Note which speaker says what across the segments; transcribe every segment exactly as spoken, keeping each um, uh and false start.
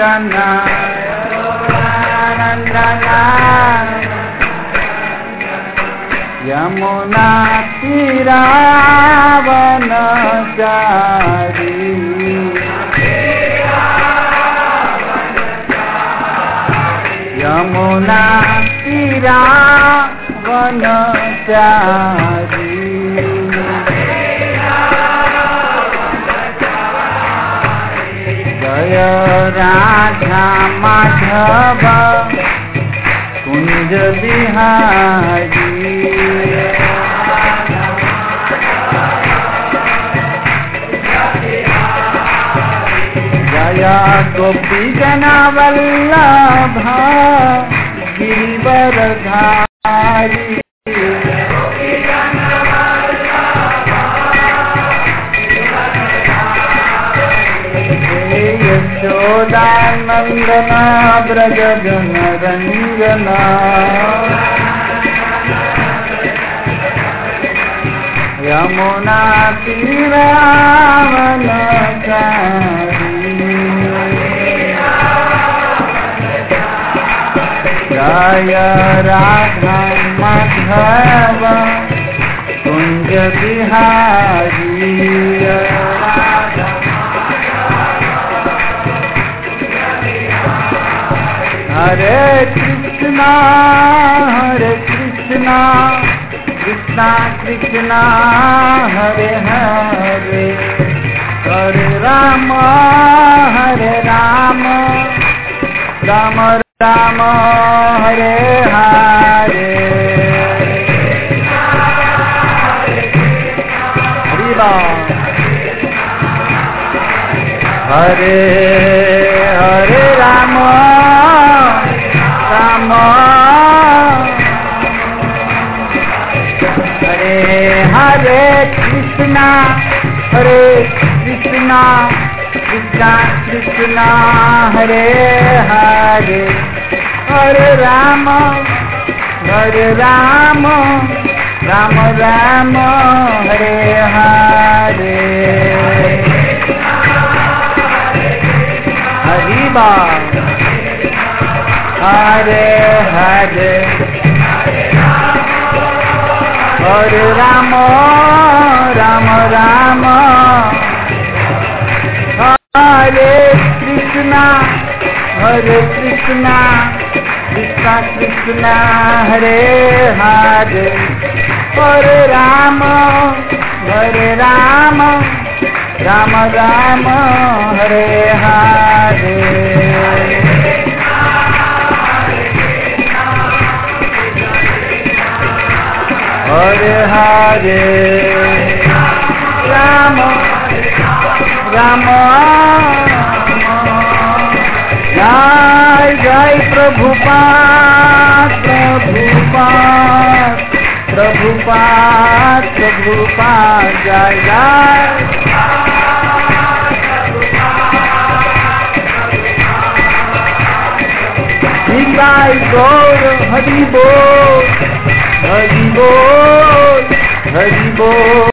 Speaker 1: जना यमुना तीरावन चारी यमुना तीरावन चारी जय राधा माधव कुंज बिहारी जय गोपी जना वल्लभ गिरिवरधारी यशोदानंदना ब्रज जन रंजना यमुना तीरावन चारी जय राधा माधव कुंज बिहारी हरे कृष्णा हरे कृष्णा कृष्णा कृष्णा हरे हरे हरे राम हरे राम राम राम हरे हरे हरि राम हरे हरे राम राम हरे हरे कृष्णा हरे कृष्णा कृष्णा कृष्णा हरे हरे हरे राम हरे राम राम राम हरे हरे हरि बोल हरे हरे हरे राम राम राम हरे कृष्णा हरे कृष्णा कृष्णा कृष्णा हरे हरे हरे राम हरे राम राम राम हरे हरे हरे हरे राम राम जय जय प्रभुपाद प्रभुपाद प्रभुपाद प्रभुपाद जय जय निताई गौर हरि बोल हरि बोल हरि बोल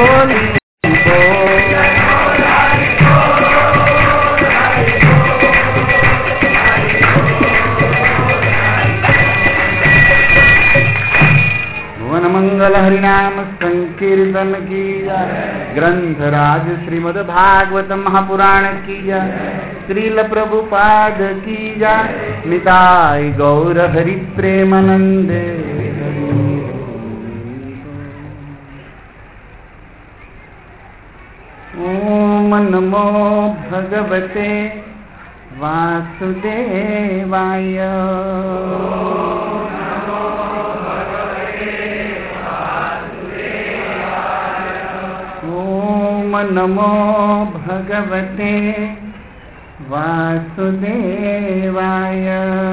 Speaker 1: भुवन मंगल हरिनाम संकीर्तन की जय। ग्रंथराज श्रीमद् भागवत महापुराण की जय। श्रील प्रभुपाद की जय। निताय गौर हरि प्रेमानंदे। ओम नमो भगवते वासुदेवाय। ओम नमो भगवते वासुदेवाय।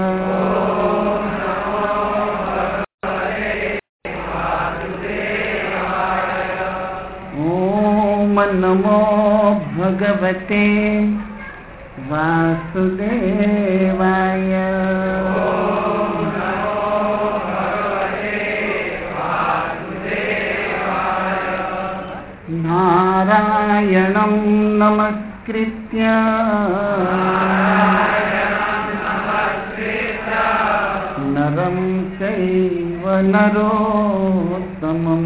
Speaker 1: ओम नमो भगवते वासुदेवाय। नारायणं नमस्कृत्य नरं चैव नरोत्तमम्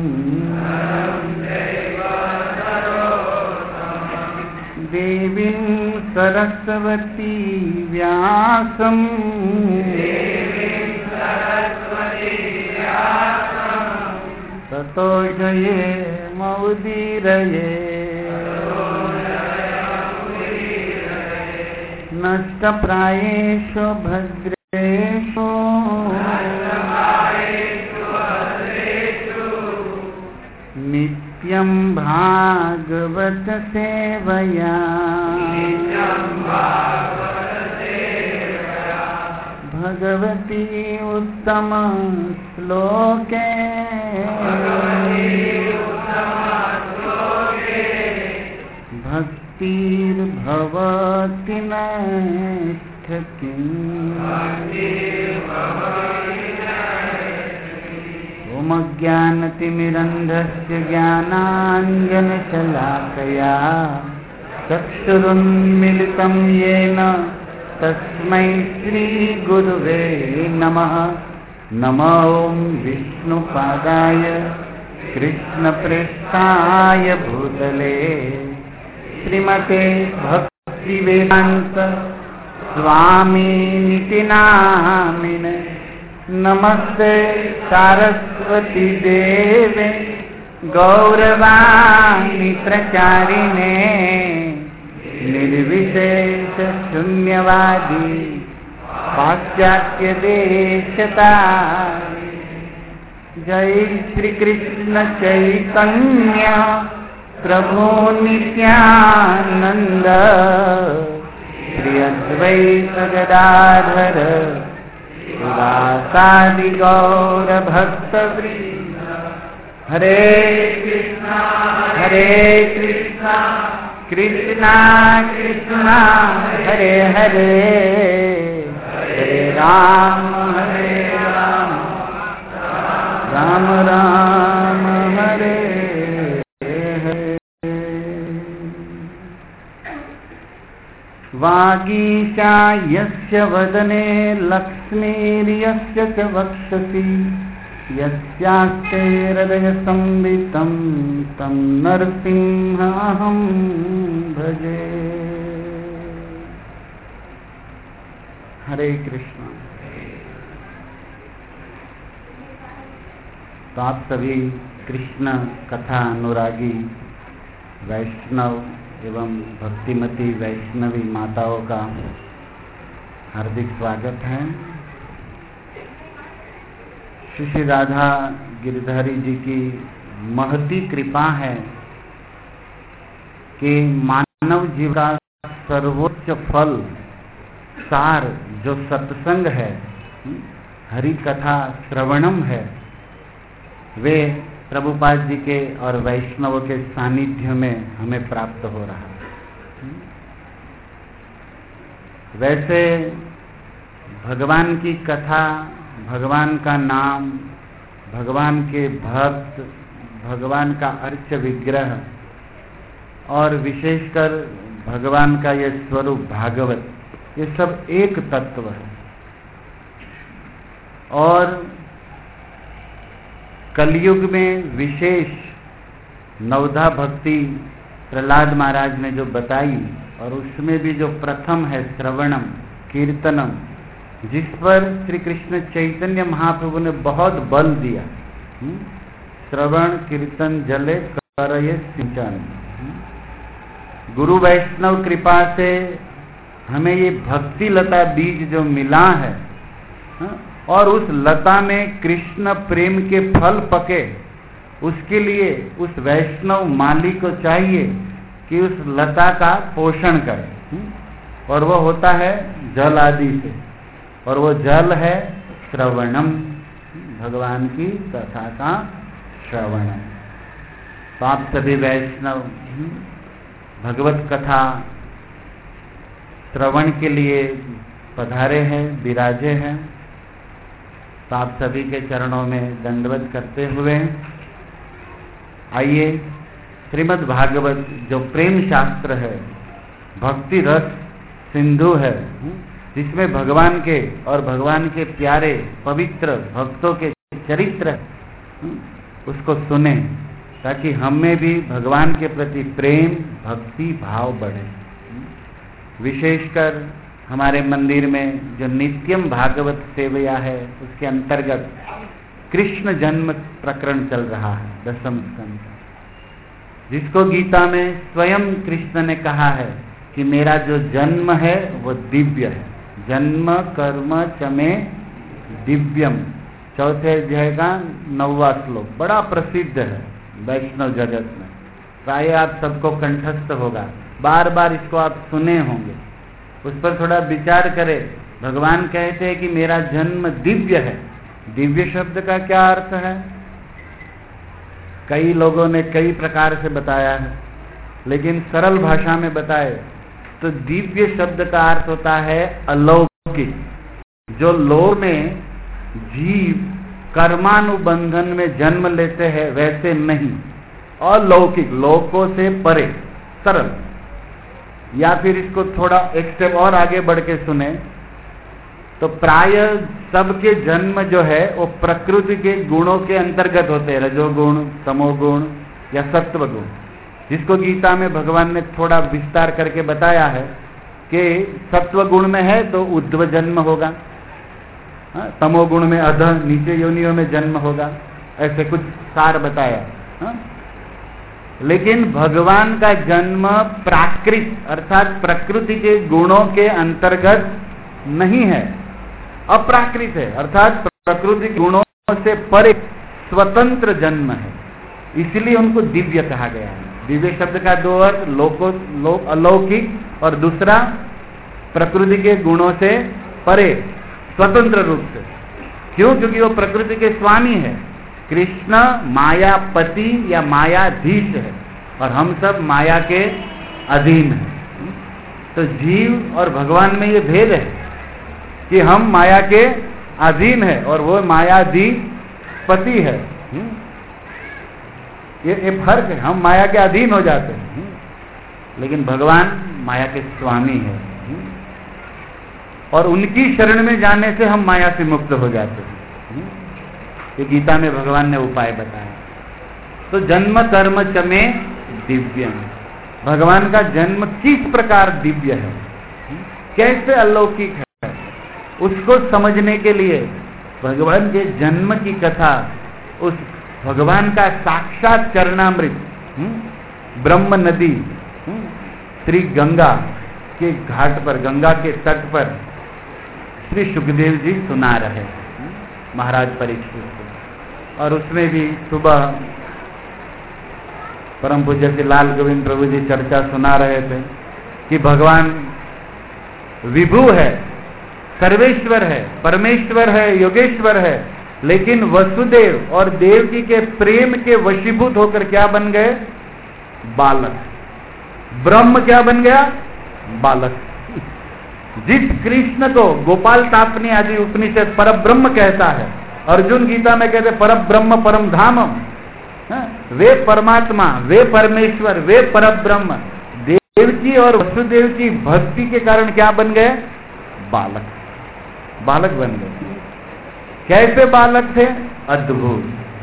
Speaker 1: देवीं सरस्वती व्यासं ततो जयेमुदीरये नष्टप्रायेषु भद्रेषु नित्यं भागवत सेवया भगवती उत्तम श्लोके भक्तिर्भवति नैष्ठिकीम् ॐ अज्ञानतिमिरन्धस्य ज्ञानाञ्जनशलाकया चक्षुरुन्मिलितं येन तस्मै श्रीगुरुवे नमः। नमो विष्णुपादाय कृष्णप्रेष्ठाय भूतले श्रीमते भक्तिवेदान्त स्वामिनिति नामिने। नमस्ते सारस्वती देवे गौरवाणी प्रचारिणे निर्विशेष शून्यवादी पाश्चात्य देशतारिणे। जय श्री कृष्ण चैतन्य प्रभु नित्यानंद श्री अद्वैत गदाधर शिवासादि गौर भक्तवृंद। हरे कृष्णा हरे कृष्णा कृष्णा कृष्णा हरे हरे हरे राम हरे राम राम राम हरे वागीशा यस्य वदने लक्ष्मीर्यस्य च वक्षसि यस्यास्ते हृदय संवितं तं नरसिंहं भजे। हरे कृष्ण। तो आप सभी कृष्ण कथा अनुरागी वैष्णव एवं भक्तिमती वैष्णवी माताओं का हार्दिक स्वागत है। श्री श्री राधा गिरधारी जी की महती कृपा है कि मानव जीवन का सर्वोच्च फल सार जो सत्संग है, हरि कथा श्रवणम है, वे प्रभुपाद जी के और वैष्णवों के सानिध्य में हमें प्राप्त हो रहा है। वैसे भगवान की कथा, भगवान का नाम, भगवान के भक्त, भगवान का अर्च विग्रह और विशेषकर भगवान का यह स्वरूप भागवत, ये सब एक तत्व है। और कलयुग में विशेष नवधा भक्ति प्रहलाद महाराज ने जो बताई, और उसमें भी जो प्रथम है श्रवणम कीर्तनम, जिस पर श्री कृष्ण चैतन्य महाप्रभु ने बहुत बल दिया। श्रवण कीर्तन जले करये सिंचन। गुरु वैष्णव कृपा से हमें ये भक्ति लता बीज जो मिला है, और उस लता में कृष्ण प्रेम के फल पके, उसके लिए उस वैष्णव माली को चाहिए कि उस लता का पोषण करे, और वो होता है जल आदि से, और वो जल है श्रवणम, भगवान की कथा का श्रवण। तो आप सभी वैष्णव भगवत कथा श्रवण के लिए पधारे हैं, विराजे हैं। तो आप सभी के चरणों में दंडवत करते हुए आइए श्रीमद् भागवत जो प्रेम शास्त्र है, भक्ति रस सिंधु है, जिसमें भगवान के और भगवान के प्यारे पवित्र भक्तों के चरित्र, उसको सुने, ताकि हमें भी भगवान के प्रति प्रेम भक्ति भाव बढ़े। विशेषकर हमारे मंदिर में जो नित्यम भागवत सेवया है, उसके अंतर्गत कृष्ण जन्म प्रकरण चल रहा है, दसम स्कंद, जिसको गीता में स्वयं कृष्ण ने कहा है कि मेरा जो जन्म है वो दिव्य है। जन्म कर्म चमे दिव्यम, चौथे अध्याय का नौवा श्लोक, बड़ा प्रसिद्ध है वैष्णव जगत में, प्राय आप सबको कंठस्थ होगा, बार बार इसको आप सुने होंगे, उस पर थोड़ा विचार करें। भगवान कहते हैं कि मेरा जन्म दिव्य है। दिव्य शब्द का क्या अर्थ है? कई लोगों ने कई प्रकार से बताया है, लेकिन सरल भाषा में बताए तो दिव्य शब्द का अर्थ होता है अलौकिक। जो लोक में जीव कर्मानुबंधन में जन्म लेते हैं वैसे नहीं, अलौकिक, लोकों से परे, सरल। या फिर इसको थोड़ा एक स्टेप और आगे बढ़ के सुने तो प्राय सबके जन्म जो है वो प्रकृति के गुणों के अंतर्गत होते हैं, रजोगुण, तमोगुण या सत्व गुण, जिसको गीता में भगवान ने थोड़ा विस्तार करके बताया है कि सत्व गुण में है तो उद्व जन्म होगा, तमोगुण में अध नीचे योनियों में जन्म होगा, ऐसे कुछ सार बताया। हा? लेकिन भगवान का जन्म प्राकृत अर्थात प्रकृति के गुणों के अंतर्गत नहीं है, अप्राकृत है, अर्थात प्रकृति के गुणों से परे स्वतंत्र जन्म है, इसलिए उनको दिव्य कहा गया है। दिव्य शब्द का दो अर्थ, लोको लो, अलौकिक और दूसरा प्रकृति के गुणों से परे, स्वतंत्र रूप से। क्यों? क्योंकि वो प्रकृति के स्वामी है। कृष्ण मायापति या मायाधीश है और हम सब माया के अधीन हैं। तो जीव और भगवान में ये भेद है कि हम माया के अधीन है और वो मायाधीपति है। ये ये फर्क है, हम माया के अधीन हो जाते हैं, लेकिन भगवान माया के स्वामी है और उनकी शरण में जाने से हम माया से मुक्त हो जाते हैं। ये गीता में भगवान ने उपाय बताया। तो जन्म कर्म चमे दिव्यम, भगवान का जन्म किस प्रकार दिव्य है, कैसे अलौकिक है, उसको समझने के लिए भगवान के जन्म की कथा, उस भगवान का साक्षात चरणामृत ब्रह्म नदी श्री गंगा के घाट पर, गंगा के तट पर श्री सुखदेव जी सुना रहे महाराज परीक्षित को, और उसमें भी सुबह परम पूज्य श्री लाल गोविंद प्रभु जी चर्चा सुना रहे थे कि भगवान विभु है, सर्वेश्वर है, परमेश्वर है, योगेश्वर है, लेकिन वसुदेव और देवकी के प्रेम के वशीभूत होकर क्या बन गए? बालक। ब्रह्म क्या बन गया? बालक। जिस कृष्ण को गोपाल तापनी आदि उपनिषद पर ब्रह्म कहता है, अर्जुन गीता में कहते पर ब्रह्म परम धामम, वे परमात्मा, वे परमेश्वर, वे पर ब्रह्म, देवकी और वसुदेव की भक्ति के कारण क्या बन गए? बालक। बालक बन गए। कैसे बालक थे? अद्भुत।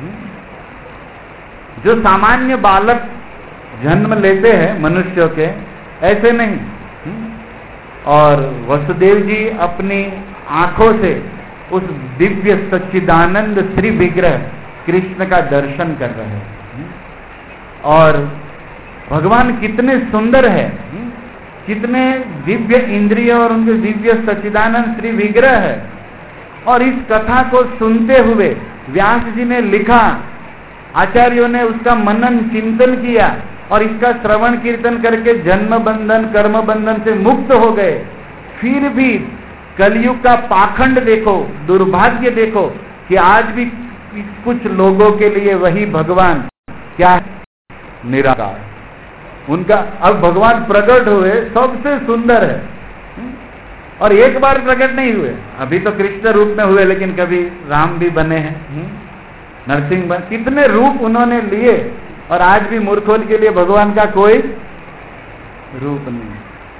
Speaker 1: जो सामान्य बालक जन्म लेते हैं मनुष्यों के, ऐसे नहीं। और वसुदेव जी अपनी आंखों से उस दिव्य सच्चिदानंद श्री विग्रह कृष्ण का दर्शन कर रहे हैं। और भगवान कितने सुंदर है, कितने दिव्य इंद्रिय और उनके दिव्य सच्चिदानंद श्री विग्रह है। और इस कथा को सुनते हुए व्यास जी ने लिखा, आचार्यों ने उसका मनन चिंतन किया और इसका श्रवण कीर्तन करके जन्म बंधन कर्म बंधन से मुक्त हो गए। फिर भी कलयुग का पाखंड देखो, दुर्भाग्य देखो कि आज भी कुछ लोगों के लिए वही भगवान क्या है? निराकार। उनका अब भगवान प्रकट हुए, सबसे सुंदर है, और एक बार प्रकट नहीं हुए। अभी तो कृष्ण रूप में हुए, लेकिन कभी राम भी बने हैं, नरसिंह बने, कितने रूप उन्होंने लिए, और आज भी मूर्खों के लिए भगवान का कोई रूप नहीं।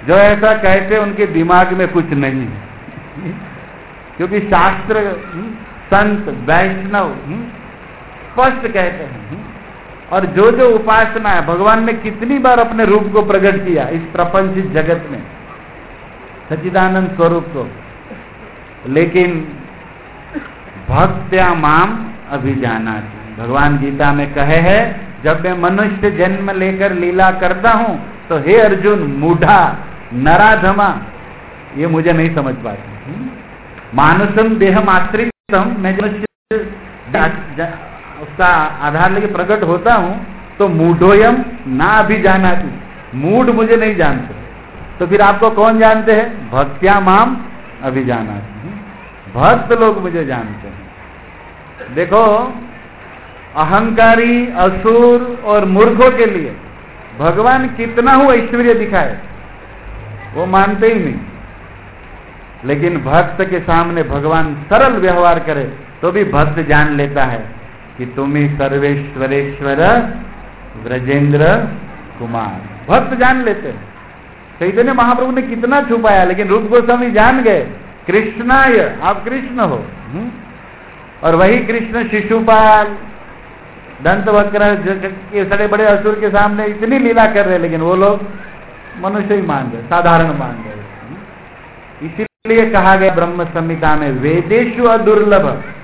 Speaker 1: जो ऐसा कहते हैं उनके दिमाग में कुछ नहीं है, क्योंकि शास्त्र, संत, वैष्णव स्पष्ट कहते हैं। और जो जो उपासना है, भगवान ने कितनी बार अपने रूप को प्रकट किया इस प्रपंचित जगत में, सच्चिदानंद स्वरूप को, लेकिन भक्त्या माम अभिजानाति, भगवान गीता में कहे है, जब मैं मनुष्य जन्म लेकर लीला करता हूं तो हे अर्जुन, मूढ़ा नराधमा, ये मुझे नहीं समझ पाते। मानुषम देहम आश्रितम, मैं मनुष्य उसका आधार लेके प्रकट होता हूं तो मूढ़ोयम ना अभिजानाति, मूढ़ मुझे नहीं जानते, तो फिर आपको कौन जानते हैं? भक्त्या माम अभिजानाति, भक्त लोग मुझे जानते हैं। देखो, अहंकारी, असुर और मूर्खों के लिए भगवान कितना हो ऐश्वर्य दिखाए, वो मानते ही नहीं, लेकिन भक्त के सामने भगवान सरल व्यवहार करे तो भी भक्त जान लेता है कि तुम ही सर्वेश्वरेश्वर व्रजेंद्र कुमार। भक्त जान लेते हैं। चैतन्य महाप्रभु ने कितना छुपाया, लेकिन रूप गोस्वामी जान गए, कृष्णाय, आप कृष्ण हो। हुँ? और वही कृष्ण शिशुपाल, दंतवक्र, ये सारे बड़े असुर के सामने इतनी लीला कर रहे, लेकिन वो लोग मनुष्य ही मान गए, साधारण मान गए। इसीलिए कहा गया ब्रह्म संहिता में, वेदेषु अदुर्लभ,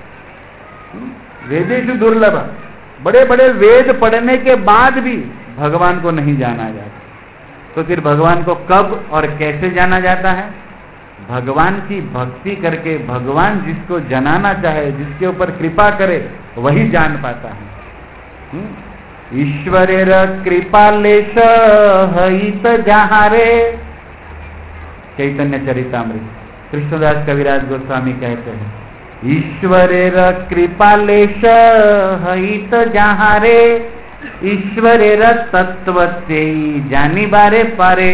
Speaker 1: वेदेषु दुर्लभ, बड़े बड़े वेद पढ़ने के बाद भी भगवान को नहीं जाना जाता। तो फिर भगवान को कब और कैसे जाना जाता है? भगवान की भक्ति करके, भगवान जिसको जनाना चाहे, जिसके ऊपर कृपा करे, वही जान पाता है। ईश्वरेर कृपालेश हित जहारे, चैतन्य चरितामृत, कृष्णदास कविराज गोस्वामी कहते हैं, ईश्वरेर कृपालेश हित जहारे, ईश्वरेर तत्वते जानी बारे पारे।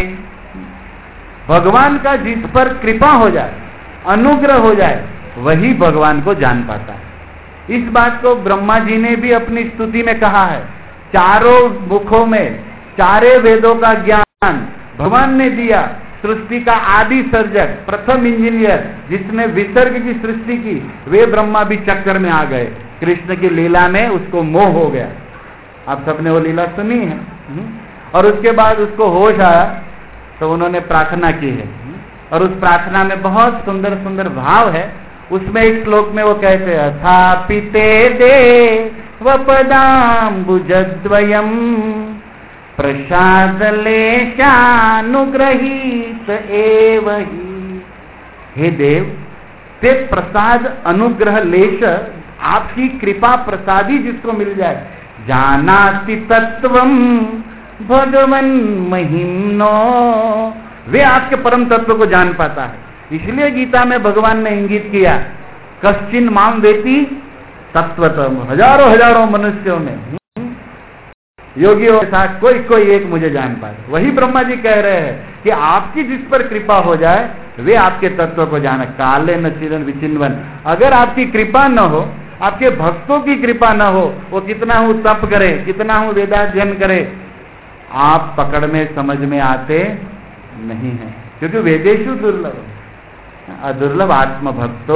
Speaker 1: भगवान का जिस पर कृपा हो जाए, अनुग्रह हो जाए, वही भगवान को जान पाता है। इस बात को ब्रह्मा जी ने भी अपनी स्तुति में कहा है। चारों मुखों में चारे वेदों का ज्ञान भगवान ने दिया। सृष्टि का आदि सर्जक, प्रथम इंजीनियर, जिसने विसर्ग की सृष्टि की, वे ब्रह्मा भी चक्कर में आ गए। कृष्ण की लीला में उसको मोह हो गया। आप सबने वो लीला सुनी है। और उसके बाद उसको होश आया तो उन्होंने प्रार्थना की है, और उस प्रार्थना में बहुत सुंदर सुंदर भाव है। उसमें एक श्लोक में वो कहते हैं, स्थापिते देव पदाम्बुजद्वयम् प्रसाद लेशानुग्रहीत एव हि। हे देव, ते प्रसाद अनुग्रह लेश, आपकी कृपा प्रसादी जिसको मिल जाए, जानाति तत्वम भगवन महिम्नो, वे आपके परम तत्व को जान पाता है। इसलिए गीता में भगवान ने इंगित किया, कश्चिन माम वेति तत्वतम, हजारों हजारों मनुष्यों में, योगियों के साथ कोई कोई एक मुझे जान पाए। वही ब्रह्मा जी कह रहे हैं कि आपकी जिस पर कृपा हो जाए, वे आपके तत्व को जाने। काले न चिरन विचिन्वन, अगर आपकी कृपा न हो, आपके भक्तों की कृपा न हो, वो कितना हूं तप करे, कितना हूं वेदाध्ययन करे, आप पकड़ में समझ में आते नहीं है। क्योंकि वेदेशु दुर्लभ, अदुर्लभ आत्मभक्तो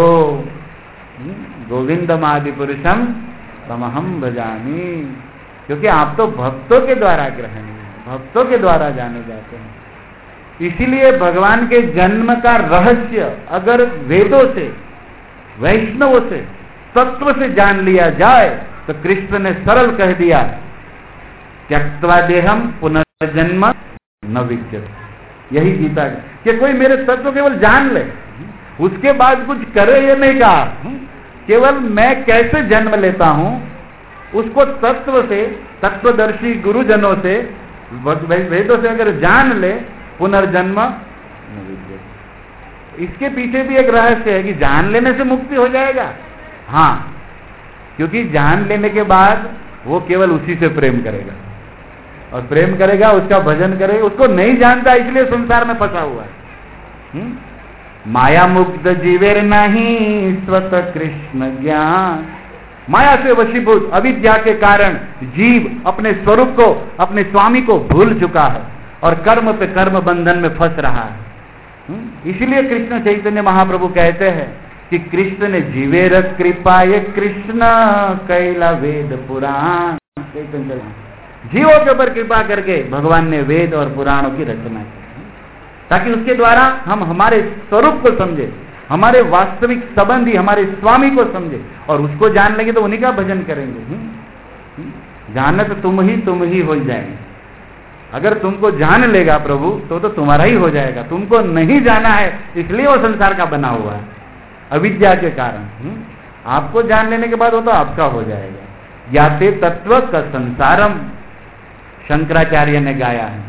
Speaker 1: गोविंदम आदि पुरुषम तमहम भजामि। क्योंकि आप तो भक्तों के द्वारा ग्रहणीय, भक्तों के द्वारा जाने जाते हैं। इसीलिए भगवान के जन्म का रहस्य अगर वेदों से, वैष्णवों से, तत्व से जान लिया जाए तो कृष्ण ने सरल कह दिया, त्यक्त्वा देहम पुनर्जन्म न विद्यते। यही गीता है कि कोई मेरे तत्व केवल जान ले, उसके बाद कुछ करे, ये नहीं कहा। केवल मैं कैसे जन्म लेता हूं उसको तत्व से, तत्वदर्शी गुरुजनों से, वेदों से अगर जान ले, पुनर्जन्म न विद्यते। इसके पीछे भी एक रहस्य है कि जान लेने से मुक्ति हो जाएगा। हाँ, क्योंकि जान लेने के बाद वो केवल उसी से प्रेम करेगा, और प्रेम करेगा, उसका भजन करेगा। उसको नहीं जानता, इसलिए संसार में फंसा हुआ है। हुँ? माया मुक्त जीवेर नहीं स्वत कृष्ण ज्ञान। माया से वशीभूत अविद्या के कारण जीव अपने स्वरूप को, अपने स्वामी को भूल चुका है। और कर्म पे कर्म बंधन में फंस रहा है। इसीलिए कृष्ण चैतन्य महाप्रभु कहते हैं कि कृष्ण ने जीवे र कृपा, ये कृष्ण कैला वेद पुराण। चैतन्य जीवों के ऊपर कृपा करके भगवान ने वेद और पुराणों की रचना की, ताकि उसके द्वारा हम हमारे स्वरूप को समझे, हमारे वास्तविक संबंधी हमारे स्वामी को समझे, और उसको जान लेंगे तो उन्हीं का भजन करेंगे। जानत तुम ही तुम ही हो जाएंगे। अगर तुमको जान लेगा प्रभु तो तो तुम्हारा ही हो जाएगा। तुमको नहीं जाना है इसलिए वो संसार का बना हुआ है, अविद्या के कारण। आपको जान लेने के बाद वो तो आपका हो जाएगा। ज्ञाते तत्व का संसारम, शंकराचार्य ने गाया है।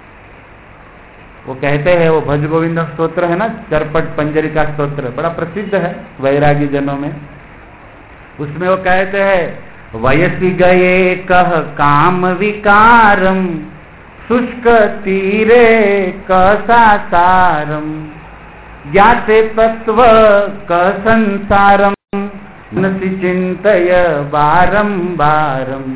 Speaker 1: वो कहते हैं, वो भज गोविंद स्तोत्र है ना, चरपट पंजरिका स्तोत्र, बड़ा प्रसिद्ध है वैरागी जनों में। उसमें वो कहते हैं, वयसी गए कह काम विकारम, शुष्क तीरे कसासारम, ज्ञाते तत्व क संसारम, नसी चिंतय बारम बारम।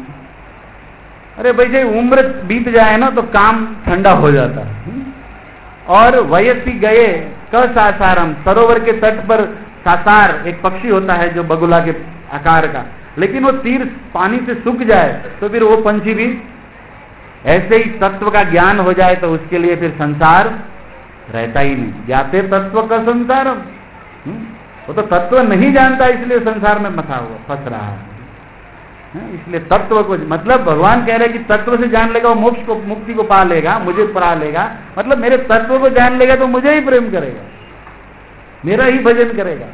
Speaker 1: अरे भाई, जब उम्र बीत जाए ना तो काम ठंडा हो जाता है। और वयसी गए क सासारम, सरोवर के तट पर सासार एक पक्षी होता है जो बगुला के आकार का, लेकिन वो तीर पानी से सूख जाए तो फिर वो पंछी भी ऐसे ही तत्व का ज्ञान हो जाए तो उसके लिए फिर संसार रहता ही नहीं। ज्ञाते तत्व का संसारम, वो तो तत्व नहीं जानता इसलिए संसार में फंसा हुआ फंस रहा है। इसलिए तत्व को, मतलब भगवान कह रहे हैं कि तत्व से जान लेगा वो मोक्ष को, मुक्ति को पा लेगा, मुझे पा लेगा। मतलब मेरे तत्व को जान लेगा तो मुझे ही प्रेम करेगा, मेरा ही भजन करेगा,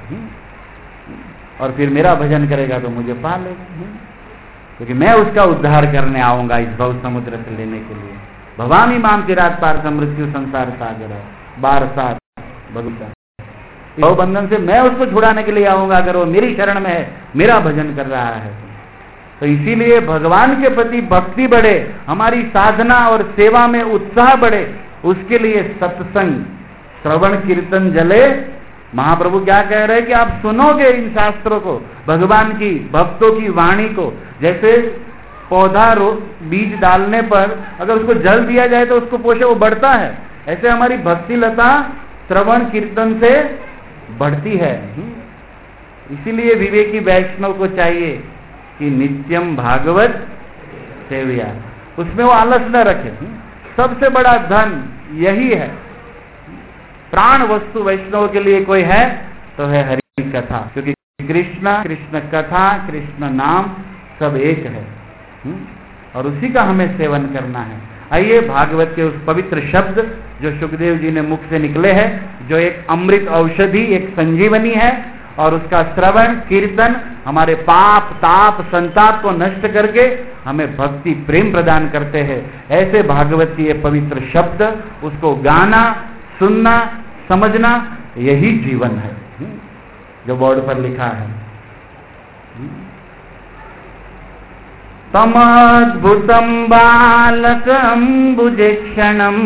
Speaker 1: और फिर मेरा भजन करेगा तो मुझे पा लेगा, क्योंकि मैं उसका उद्धार करने आऊंगा इस भव समुद्र से लेने के लिए। भवानी माम चिरात पार मृत्यु संसार सागर बार सात भगवान, भव बंधन से मैं उसको छुड़ाने के लिए आऊंगा अगर वो मेरी शरण में है, मेरा भजन कर रहा है। तो इसीलिए भगवान के प्रति भक्ति बढ़े, हमारी साधना और सेवा में उत्साह बढ़े, उसके लिए सत्संग श्रवण कीर्तन जले। महाप्रभु क्या कह रहे हैं कि आप सुनोगे इन शास्त्रों को, भगवान की भक्तों की वाणी को। जैसे पौधा रो बीज डालने पर अगर उसको जल दिया जाए तो उसको पोषे, वो बढ़ता है, ऐसे हमारी भक्ति लता श्रवण कीर्तन से बढ़ती है। इसीलिए विवेकी वैष्णव को चाहिए कि नित्यम भागवत सेविया, उसमें वो आलस न रखे। सबसे बड़ा धन यही है, प्राण वस्तु वैष्णव के लिए कोई है तो है हरि कथा, क्योंकि कृष्ण कृष्ण कथा कृष्ण नाम सब एक है, और उसी का हमें सेवन करना है। आइए भागवत के उस पवित्र शब्द जो सुखदेव जी ने मुख से निकले हैं, जो एक अमृत औषधि, एक संजीवनी है, और उसका श्रवण कीर्तन हमारे पाप ताप संताप को नष्ट करके हमें भक्ति प्रेम प्रदान करते हैं। ऐसे भागवत की ये पवित्र शब्द, उसको गाना सुनना समझना, यही जीवन है जो बोर्ड पर लिखा है। तमद्भुतं बालकं भुजेक्षणम्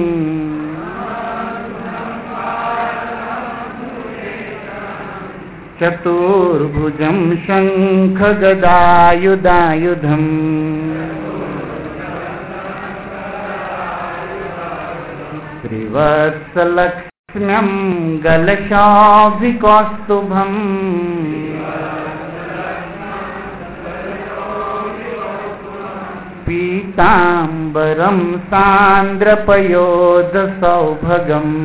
Speaker 1: चतुर्भुजं शंखगदायुधायुधम् त्रिवत्सलक्ष्म्यं गलशोभिकौस्तुभम् पीताम्बरं सान्द्रपयोधसौभगम्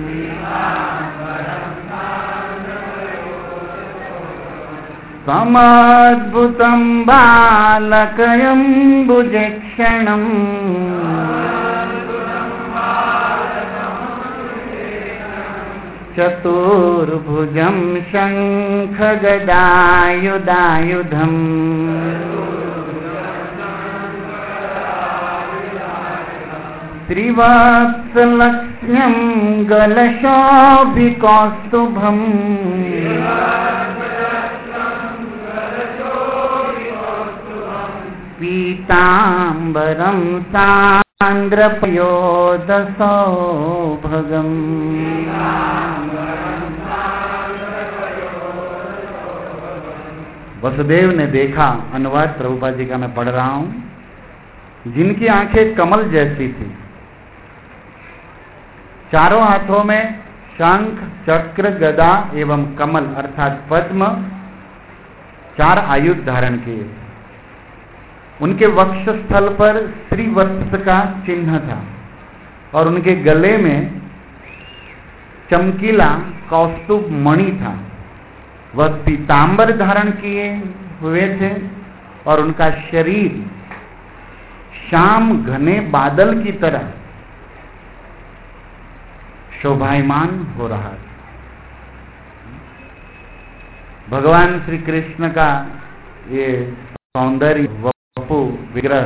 Speaker 1: समद्भुतं बालकयं भुजेक्षणम् चतुर्भुजं शंखगदायुधायुधम् त्रिवत्सलक्ष्म्यं गलशोभिकौस्तुभम् पीताम्बरं सान्द्रपयोधसौभगम्। वसुदेव ने देखा, अनुवाद प्रभुपाद जी का मैं पढ़ रहा हूं, जिनकी आंखें कमल जैसी थी, चारों हाथों में शंख, चक्र, गदा एवं कमल अर्थात पद्म चार आयुध धारण किए। उनके वक्षस्थल पर श्रीवत्स का चिन्ह था और उनके गले में चमकीला कौस्तुभ मणि था। वह पीतांबर धारण किए हुए थे और उनका शरीर श्याम घने बादल की तरह शोभायमान हो रहा था। भगवान श्री कृष्ण का ये सौंदर्य वपु विग्रह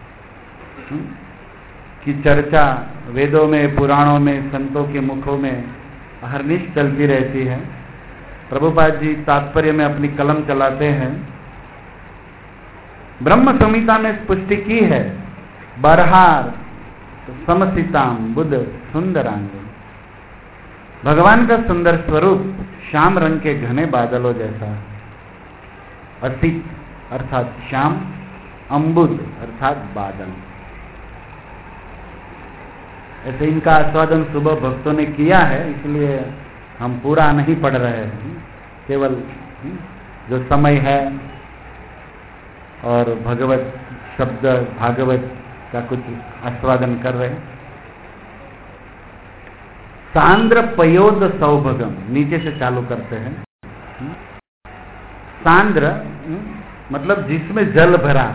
Speaker 1: की चर्चा वेदों में, पुराणों में, संतों के मुखों में अहरनिश चलती रहती है। प्रभुपाद जी तात्पर्य में अपनी कलम चलाते हैं। ब्रह्म संहिता में पुष्टि की है, बरहार समसिताम बुध सुंदरांग। भगवान का सुंदर स्वरूप श्याम रंग के घने बादलों जैसा, असित अर्थात श्याम, अम्बुद अर्थात बादल। ऐसे इनका आस्वादन सुबह भक्तों ने किया है, इसलिए हम पूरा नहीं पढ़ रहे हैं, केवल जो समय है और भगवत शब्द भागवत का कुछ आस्वादन कर रहे हैं। सांद्र पयोद सौभगम, नीचे से चालू करते हैं। सांद्र मतलब जिसमें जल भरा,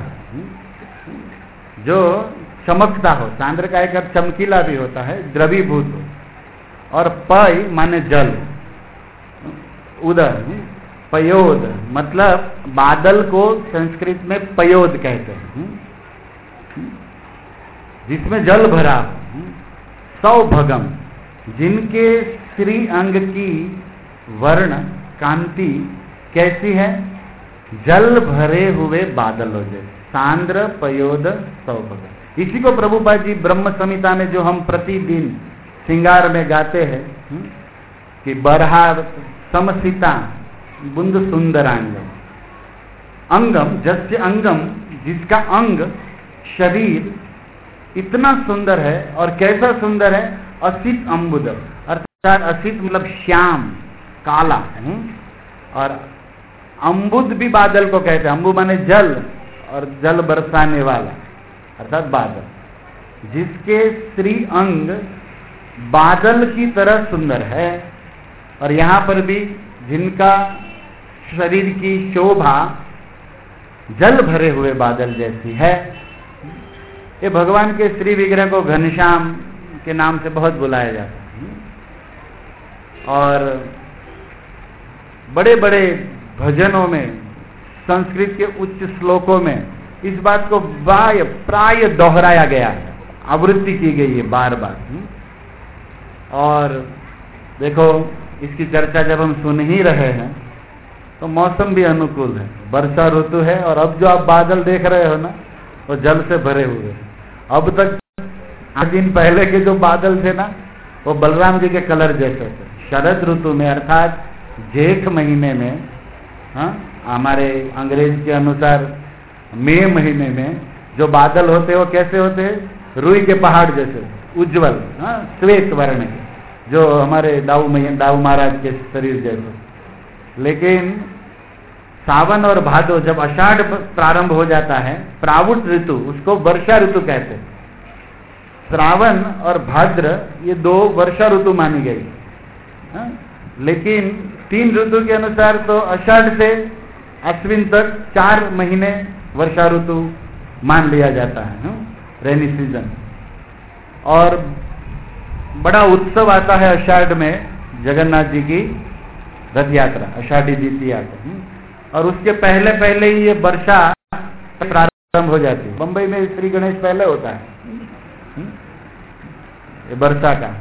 Speaker 1: जो चमकता हो। सांद्र का एक अर्थ चमकीला भी होता है, द्रवीभूत। और पय माने जल, उदर, पयोद मतलब बादल को संस्कृत में पयोद कहते हैं, जिसमें जल भरा हो। सौभगम, जिनके श्री अंग की वर्ण कांति कैसी है, जल भरे हुए बादलों जैसे। सांद्र पयोद सौभगम, इसी को प्रभुपाद जी ब्रह्म संहिता में जो हम प्रतिदिन श्रृंगार में गाते हैं कि बरहार समसिता बुंद सुंदरांग। अंगम जस्य अंगम, जिसका अंग शरीर इतना सुंदर है। और कैसा सुंदर है, असित अम्बुद अर्थात असित मतलब श्याम काला, और अम्बुद भी बादल को कहते हैं। अम्बु माने जल और जल बरसाने वाला अर्थात बादल, जिसके श्री अंग बादल की तरह सुंदर है। और यहाँ पर भी जिनका शरीर की शोभा जल भरे हुए बादल जैसी है। ये भगवान के श्री विग्रह को घनश्याम के नाम से बहुत बुलाया जाता है। और बड़े बड़े भजनों में, संस्कृत के उच्च श्लोकों में इस बात को बाय प्राय दोहराया गया है, आवृत्ति की गई है बार बार। और देखो, इसकी चर्चा जब हम सुन ही रहे हैं तो मौसम भी अनुकूल है, वर्षा ऋतु है। और अब जो आप बादल देख रहे हो ना, वो जल से भरे हुए हैं। अब तक आठ दिन पहले के जो बादल थे ना, वो बलराम जी के कलर जैसे थे। शरद ऋतु में अर्थात जेठ महीने में, हाँ, हमारे अंग्रेज के अनुसार मई महीने में जो बादल होते हैं वो कैसे होते हैं, रुई के पहाड़ जैसे उज्जवल, हाँ, श्वेत वर्ण के, जो हमारे दाऊ मैया दाऊ महाराज के शरीर जैसे। लेकिन सावन और भादो, जब आषाढ़ प्रारंभ हो जाता है, प्रावुट ऋतु, उसको वर्षा ऋतु कहते हैं। श्रावण और भाद्र ये दो वर्षा ऋतु मानी गई, हाँ? लेकिन तीन ऋतु के अनुसार तो आषाढ़ से अश्विन तक चार महीने वर्षा ऋतु मान लिया जाता है, रेनी सीजन। और बड़ा उत्सव आता है आषाढ़ में, जगन्नाथ जी की रथ यात्रा, आषाढ़ी द्वितीया को। और उसके पहले पहले ही ये वर्षा प्रारंभ हो जाती है। बंबई में श्री गणेश पहले होता है ये वर्षा का।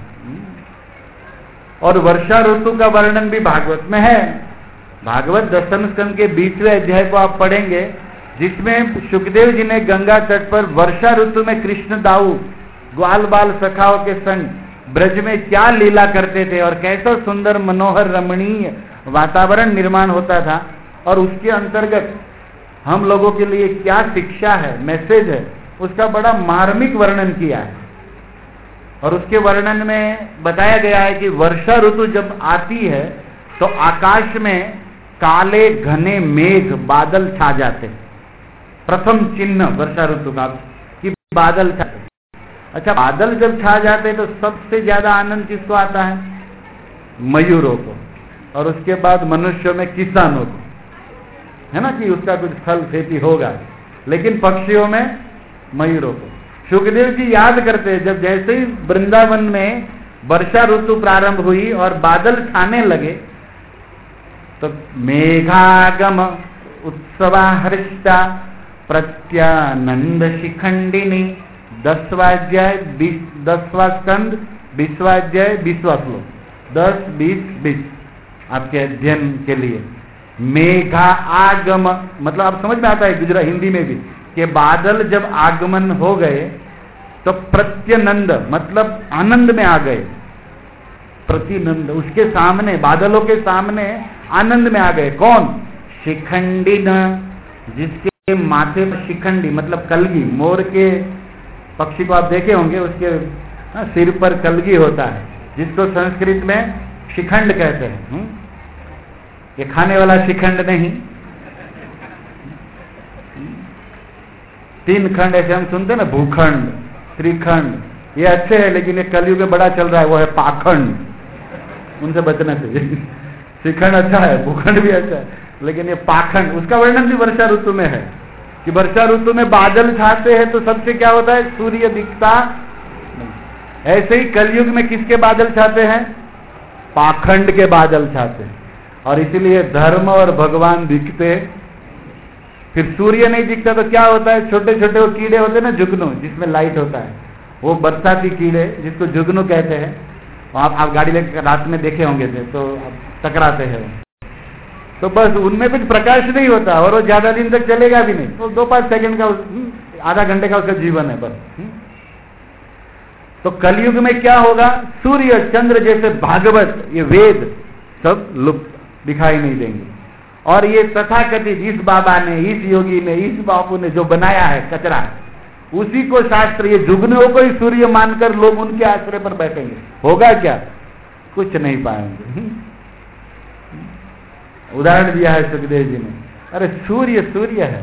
Speaker 1: और वर्षा ऋतु का वर्णन भी भागवत में है। भागवत दशम स्कंद के बीसवें अध्याय को आप पढ़ेंगे, जिसमें सुखदेव जी ने गंगा तट पर वर्षा ऋतु में कृष्ण दाऊ ग्वाल बाल सखाओं के संग ब्रज में क्या लीला करते थे और कैसा सुंदर मनोहर रमणीय वातावरण निर्माण होता था। और उसके अंतर्गत हम लोगों के लिए क्या शिक्षा है, मैसेज है, उसका बड़ा मार्मिक वर्णन किया है। और उसके वर्णन में बताया गया है कि वर्षा ऋतु जब आती है तो आकाश में काले घने मेघ बादल छा जाते। प्रथम चिन्ह वर्षा ऋतु का कि बादल छा। अच्छा, बादल जब छा जाते तो सबसे ज्यादा आनंद किसको आता है? मयूरों को, और उसके बाद मनुष्यों में किसानों को, है ना, कि उसका कुछ फल खेती होगा। लेकिन पक्षियों में मयूरों को। सुखदेव जी याद करते हैं जब जैसे ही वृंदावन में वर्षा ऋतु प्रारंभ हुई और बादल छाने लगे तो मेघागम उत्सवा हर्षा प्रत्यानंद शिखंडिनी। दसवाध्याय बीस दसवा स्कंद बीसवाध्याय बीसवा श्लोक, दस बीस बीस आपके अध्ययन के लिए। मेघा आगम मतलब आप समझ में आता है गुजरात हिंदी में भी कि बादल जब आगमन हो गए तो प्रत्यनंद मतलब आनंद में आ गए। प्रतिनंद उसके सामने, बादलों के सामने आनंद में आ गए। कौन? शिखंडी न, जिसके माथे पर शिखंडी मतलब कलगी, मोर के पक्षी को आप देखे होंगे, उसके ना, सिर पर कलगी होता है, जिसको संस्कृत में शिखंड कहते हैं। हुँ? ये खाने वाला शिखंड नहीं। तीन खंड ऐसे हम सुनते हैं ना, भूखंड, त्रिखंड, ये अच्छे हैं, लेकिन ये कलयुग में बड़ा चल रहा है, वो है पाखंड। उनसे बचना चाहिए। शिखंड अच्छा है, भूखंड भी अच्छा है, लेकिन ये पाखंड, उसका वर्णन भी वर्षा ऋतु में है कि वर्षा ऋतु में बादल छाते हैं तो सबसे क्या होता है? सूर्य दिखता नहीं। ऐसे ही कलयुग में किसके बादल छाते हैं? पाखंड के बादल छाते हैं, और इसीलिए धर्म और भगवान दिखते, फिर सूर्य नहीं दिखता तो क्या होता है? छोटे छोटे वो कीड़े होते हैं ना, जुगनू, जिसमें लाइट होता है, वो बरसाती कीड़े जिसको जुगनू कहते हैं। आप आप गाड़ी लेकर रात में देखे होंगे थे तो टकराते हैं, तो बस उनमें कुछ प्रकाश नहीं होता और वो ज्यादा दिन तक चलेगा भी नहीं, तो दो पांच सेकंड का, आधा घंटे का उसका जीवन है बस। तो कलयुग में क्या होगा? सूर्य चंद्र जैसे भागवत, ये वेद सब लुप्त दिखाई नहीं देंगे। और ये तथाकथित इस बाबा ने, इस योगी ने, इस बापू ने जो बनाया है कचरा, उसी को शास्त्र, ये जुगनुओं को ही सूर्य मानकर लोग उनके आश्रय पर बैठेंगे। होगा क्या? कुछ नहीं पाएंगे। उदाहरण दिया है सुखदेव जी ने। अरे सूर्य सूर्य है,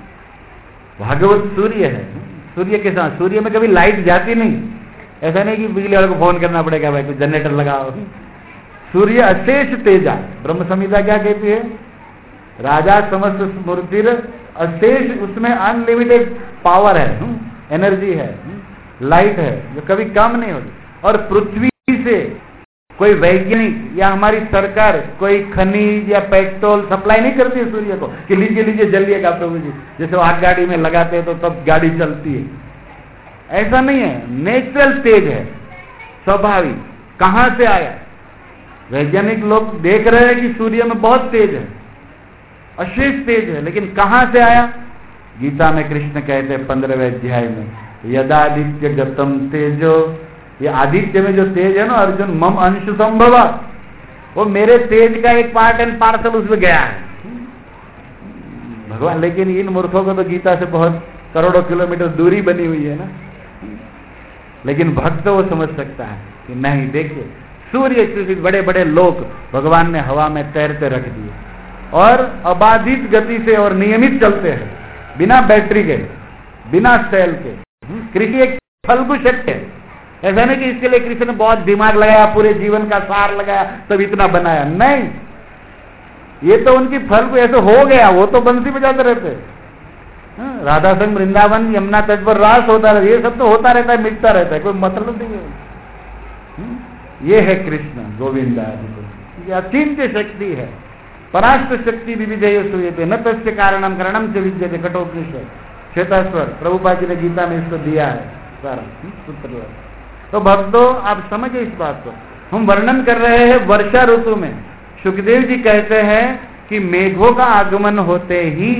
Speaker 1: भागवत सूर्य है। सूर्य के साथ, सूर्य में कभी लाइट जाती नहीं। ऐसा नहीं कि बिजली वाले को फोन करना पड़ेगा, भाई कुछ जनरेटर लगाओ। सूर्य अशेष तेजा, ब्रह्म संहिता क्या कहती है? राजा समस्त स्मृतिर अशेष, उसमें अनलिमिटेड पावर है, एनर्जी है, लाइट है, जो कभी कम नहीं होती। और पृथ्वी से कोई वैज्ञानिक या हमारी सरकार कोई खनिज या पेट्रोल सप्लाई नहीं करती है सूर्य को कि लीजिए लीजिए जलिएगा प्रभु जी, जैसे आग गाड़ी में लगाते हैं तो तब गाड़ी चलती है। ऐसा नहीं है, नेचुरल तेज है, स्वाभाविक। कहां से आया? वैज्ञानिक लोग देख रहे हैं कि सूर्य में बहुत तेज है, अशेष तेज है, लेकिन कहां से आया? गीता में कृष्ण कहते हैं पंद्रहवें अध्याय में, यदादित्य गतम तेजो, ये आदित्य में जो तेज है ना अर्जुन, मम अंश संभव, वो मेरे तेज का एक पार्ट एंड पार्सल उसमें गया है भगवान। लेकिन इन मूर्खों को तो गीता से बहुत करोड़ों किलोमीटर दूरी बनी हुई है ना, लेकिन भक्त वो समझ सकता है कि नहीं, देखिए सूर्य, बड़े बड़े लोग भगवान ने हवा में तैरते रख दिए और अबाधित गति से और नियमित चलते हैं, बिना बैटरी के, बिना सेल के। कृषि एक फलगु शक्ति है। ऐसा नहीं कि इसके लिए कृष्ण ने बहुत दिमाग लगाया, पूरे जीवन का सार लगाया तब इतना बनाया, नहीं। ये तो उनकी फलगु ऐसे हो गया, वो तो बंसी बजाते रहते, राधा संग वृंदावन यमुना तट पर रास होता रहता, ये सब तो होता रहता है, मिटता रहता है, कोई मतलब नहीं है। ये है कृष्ण गोविंद आदि, अचिंत्य शक्ति है, परास्त शक्ति विविधेय सूयते, न तस्य कारणम करणम च विद्यते, कठोपनिषद श्वेताश्वर, प्रभुपाद जी ने गीता में इसको दिया है सारा सूत्र। तो भक्तों आप समझे इस बात को, हम वर्णन कर रहे हैं वर्षा ऋतु में। सुखदेव जी कहते हैं कि मेघों का आगमन होते ही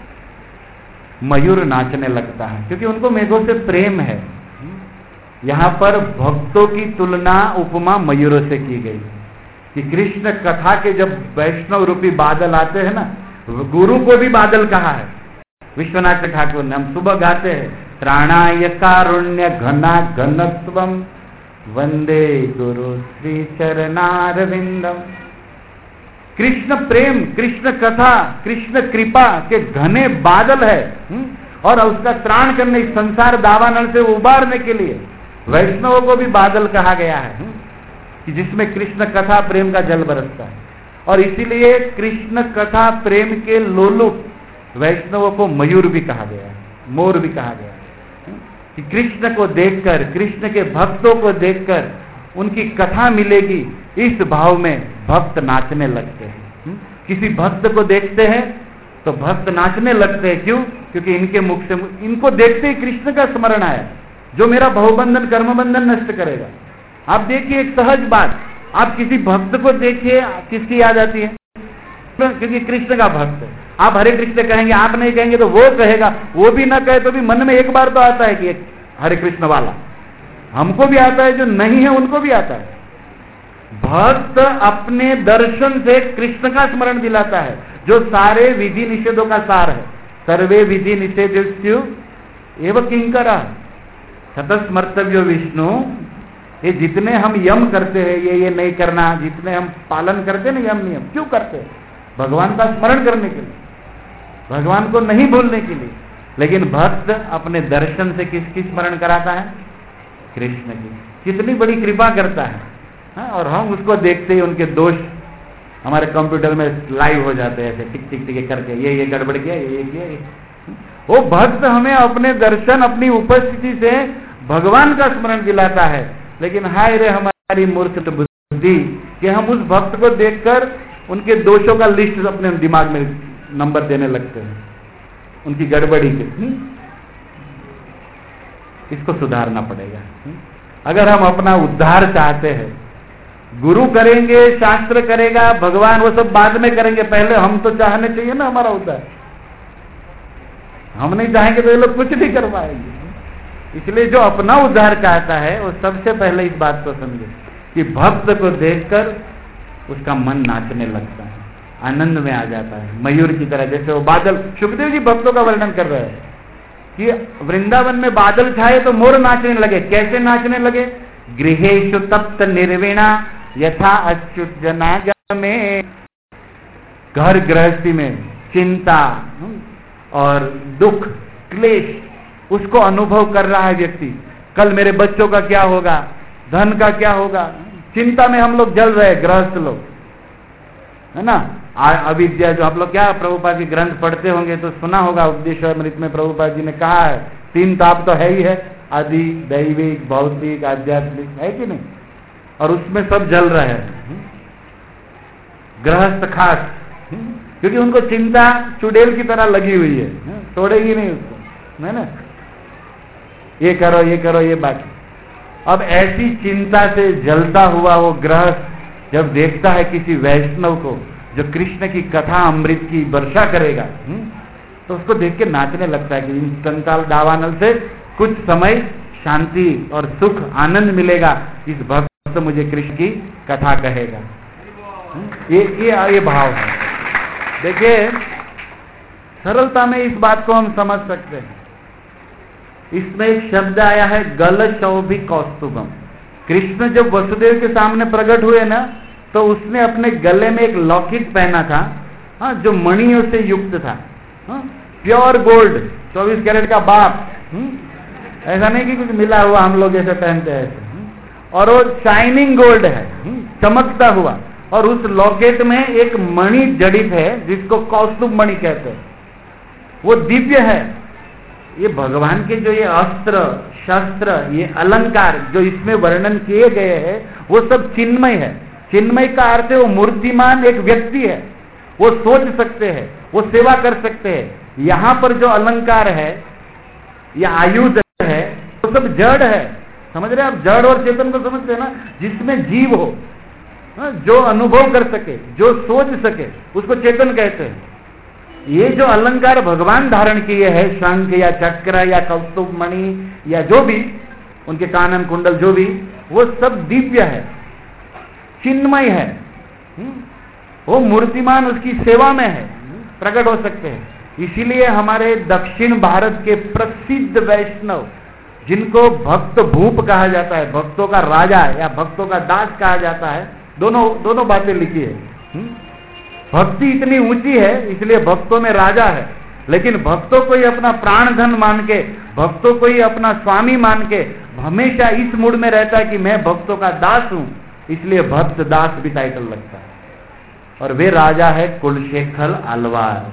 Speaker 1: मयूर नाचने लगता है, क्योंकि उनको मेघों से प्रेम है। यहां पर भक्तों की तुलना उपमा मयूरों से की गई कि कृष्ण कथा के जब वैष्णव रूपी बादल आते हैं ना, गुरु को भी बादल कहा है विश्वनाथ ठाकुर ने। हम सुबह गाते हैं, त्राणाय कारुण्य घना घनत्वम वंदे गुरु श्री चरणारविंदम। कृष्ण प्रेम, कृष्ण कथा, कृष्ण कृपा के घने बादल है, हुँ? और उसका त्राण करने, संसार दावानल से उबारने के लिए वैष्णवों को भी बादल कहा गया है, हुँ? कि जिसमें कृष्ण कथा प्रेम का जल बरसता है। और इसीलिए कृष्ण कथा प्रेम के लोलुप वैष्णवों को मयूर भी कहा गया है, मोर भी कहा गया है, कि कृष्ण को देखकर, कृष्ण के भक्तों को देखकर उनकी कथा मिलेगी, इस भाव में भक्त नाचने लगते हैं। किसी भक्त को देखते हैं तो भक्त नाचने लगते हैं। क्यों? क्योंकि इनके मुख से, इनको देखते ही कृष्ण का स्मरण आया, जो मेरा भवबंधन कर्म बंधन नष्ट करेगा। आप देखिए एक सहज बात, आप किसी भक्त को देखिए, किसकी याद आती है? क्योंकि कृष्ण का भक्त है। आप हरे कृष्ण कहेंगे, आप नहीं कहेंगे तो वो कहेगा, वो भी ना कहे तो भी मन में एक बार तो आता है कि एक हरे कृष्ण वाला हमको भी आता है, जो नहीं है उनको भी आता है। भक्त अपने दर्शन से कृष्ण का स्मरण दिलाता है, जो सारे विधि निषेधों का सार है। सर्वे विधि निषेधेषु एव किंकरा सतस्मर्तव्यो विष्णु। ये जितने हम यम करते हैं, ये ये नहीं करना, जितने हम पालन करते हैं ना यम नियम, क्यों करते हैं? भगवान का स्मरण करने के लिए, भगवान को नहीं भूलने के लिए। लेकिन भक्त अपने दर्शन से किसकी स्मरण कराता है? कृष्ण की। कितनी बड़ी कृपा करता है, हाँ? और हम उसको देखते ही उनके दोष हमारे कंप्यूटर में लाइव हो जाते हैं, ऐसे टिक टिक टिक करके, ये ये गड़बड़ किया, ये ये किया। ये। वो भक्त हमें अपने दर्शन, अपनी उपस्थिति से भगवान का स्मरण दिलाता है। लेकिन हाय रे हमारी मूर्ख बुद्धि कि हम उस भक्त को देखकर उनके दोषों का लिस्ट अपने दिमाग में नंबर देने लगते हैं, उनकी गड़बड़ी के। इसको सुधारना पड़ेगा। अगर हम अपना उद्धार चाहते हैं, गुरु करेंगे, शास्त्र करेगा, भगवान वो सब बाद में करेंगे, पहले हम तो चाहने चाहिए ना हमारा उद्धार। हम नहीं चाहेंगे तो ये लोग कुछ नहीं कर पाएंगे। इसलिए जो अपना उद्धार चाहता है वो सबसे पहले इस बात को समझे कि भक्त को देखकर उसका मन नाचने लगता है, आनंद में आ जाता है, मयूर की तरह। जैसे वो बादल, सुखदेव जी भक्तों का वर्णन कर रहे हैं कि वृंदावन में बादल छाए तो मोर नाचने लगे। कैसे नाचने लगे? गृहेषु तप्त निर्वीणा यथा अच्युत जनागमे। घर गृहस्थी में चिंता और दुख, क्लेश, उसको अनुभव कर रहा है व्यक्ति। कल मेरे बच्चों का क्या होगा, धन का क्या होगा, चिंता में हम लोग जल रहे, गृहस्थ लोग, है ना। अविद्या, जो आप लोग क्या प्रभुपाद की ग्रंथ पढ़ते होंगे तो सुना होगा, उपदेशामृत में प्रभुपाद जी ने कहा है तीन ताप तो है ही है, आदि, दैविक, भौतिक, आध्यात्मिक, है कि नहीं। और उसमें सब जल रहे हैं, गृहस्थ खास, क्योंकि उनको चिंता चुड़ैल की तरह लगी हुई है, छोड़ेगी नहीं उसको, है ना। ये करो, ये करो, ये बाकी। अब ऐसी चिंता से जलता हुआ वो गृहस्थ जब देखता है किसी वैष्णव को जो कृष्ण की कथा अमृत की वर्षा करेगा, तो उसको देख के नाचने लगता है कि इन संताल दावानल से कुछ समय शांति और सुख आनंद मिलेगा, इस भक्त मुझे कृष्ण की कथा कहेगा। ये ये ये भाव है। देखिए सरलता में इस बात को हम समझ सकते हैं। इसमें एक शब्द आया है गल शौभि कौस्तुभम। कृष्ण जब वसुदेव के सामने प्रकट हुए ना, तो उसने अपने गले में एक लॉकेट पहना था, हाँ, जो मणियों से युक्त था, हाँ, प्योर गोल्ड, चौबीस कैरेट का बाप, ऐसा नहीं कि कुछ मिला हुआ हम लोग ऐसे पहनते हैं ऐसे, और वो शाइनिंग गोल्ड है, चमकता हुआ। और उस लॉकेट में एक मणि जड़ित है जिसको कौस्तुभ मणि कहते हैं, वो दिव्य है। ये भगवान के जो ये अस्त्र शस्त्र, ये अलंकार जो इसमें वर्णन किए गए हैं, वो सब चिन्मय है। चिन्मय का अर्थ है वो मूर्तिमान एक व्यक्ति है, वो सोच सकते हैं, वो सेवा कर सकते हैं। यहाँ पर जो अलंकार है या आयुध है वो सब जड़ है, समझ रहे हैं आप। जड़ और चेतन को समझते हैं ना, जिसमें जीव हो, जो अनुभव कर सके, जो सोच सके, उसको चेतन कहते हैं। ये जो अलंकार भगवान धारण किए हैं, शंख या चक्र या कौस्तुभ मणि या जो भी उनके कानन कुंडल, जो भी, वो सब दिव्य है, चिन्मय है, वो मूर्तिमान उसकी सेवा में है, प्रकट हो सकते हैं। इसीलिए हमारे दक्षिण भारत के प्रसिद्ध वैष्णव जिनको भक्त भूप कहा जाता है, भक्तों का राजा या भक्तों का दास कहा जाता है, दोनों दोनों बातें लिखी है। हुँ? भक्ति इतनी ऊंची है इसलिए भक्तों में राजा है, लेकिन भक्तों को ही अपना प्राण धन मान के, भक्तों को ही अपना स्वामी मान के हमेशा इस मूड में रहता है कि मैं भक्तों का दास हूं, इसलिए भक्त दास भी टाइटल लगता है। और वे राजा है कुलशेखर आलवार,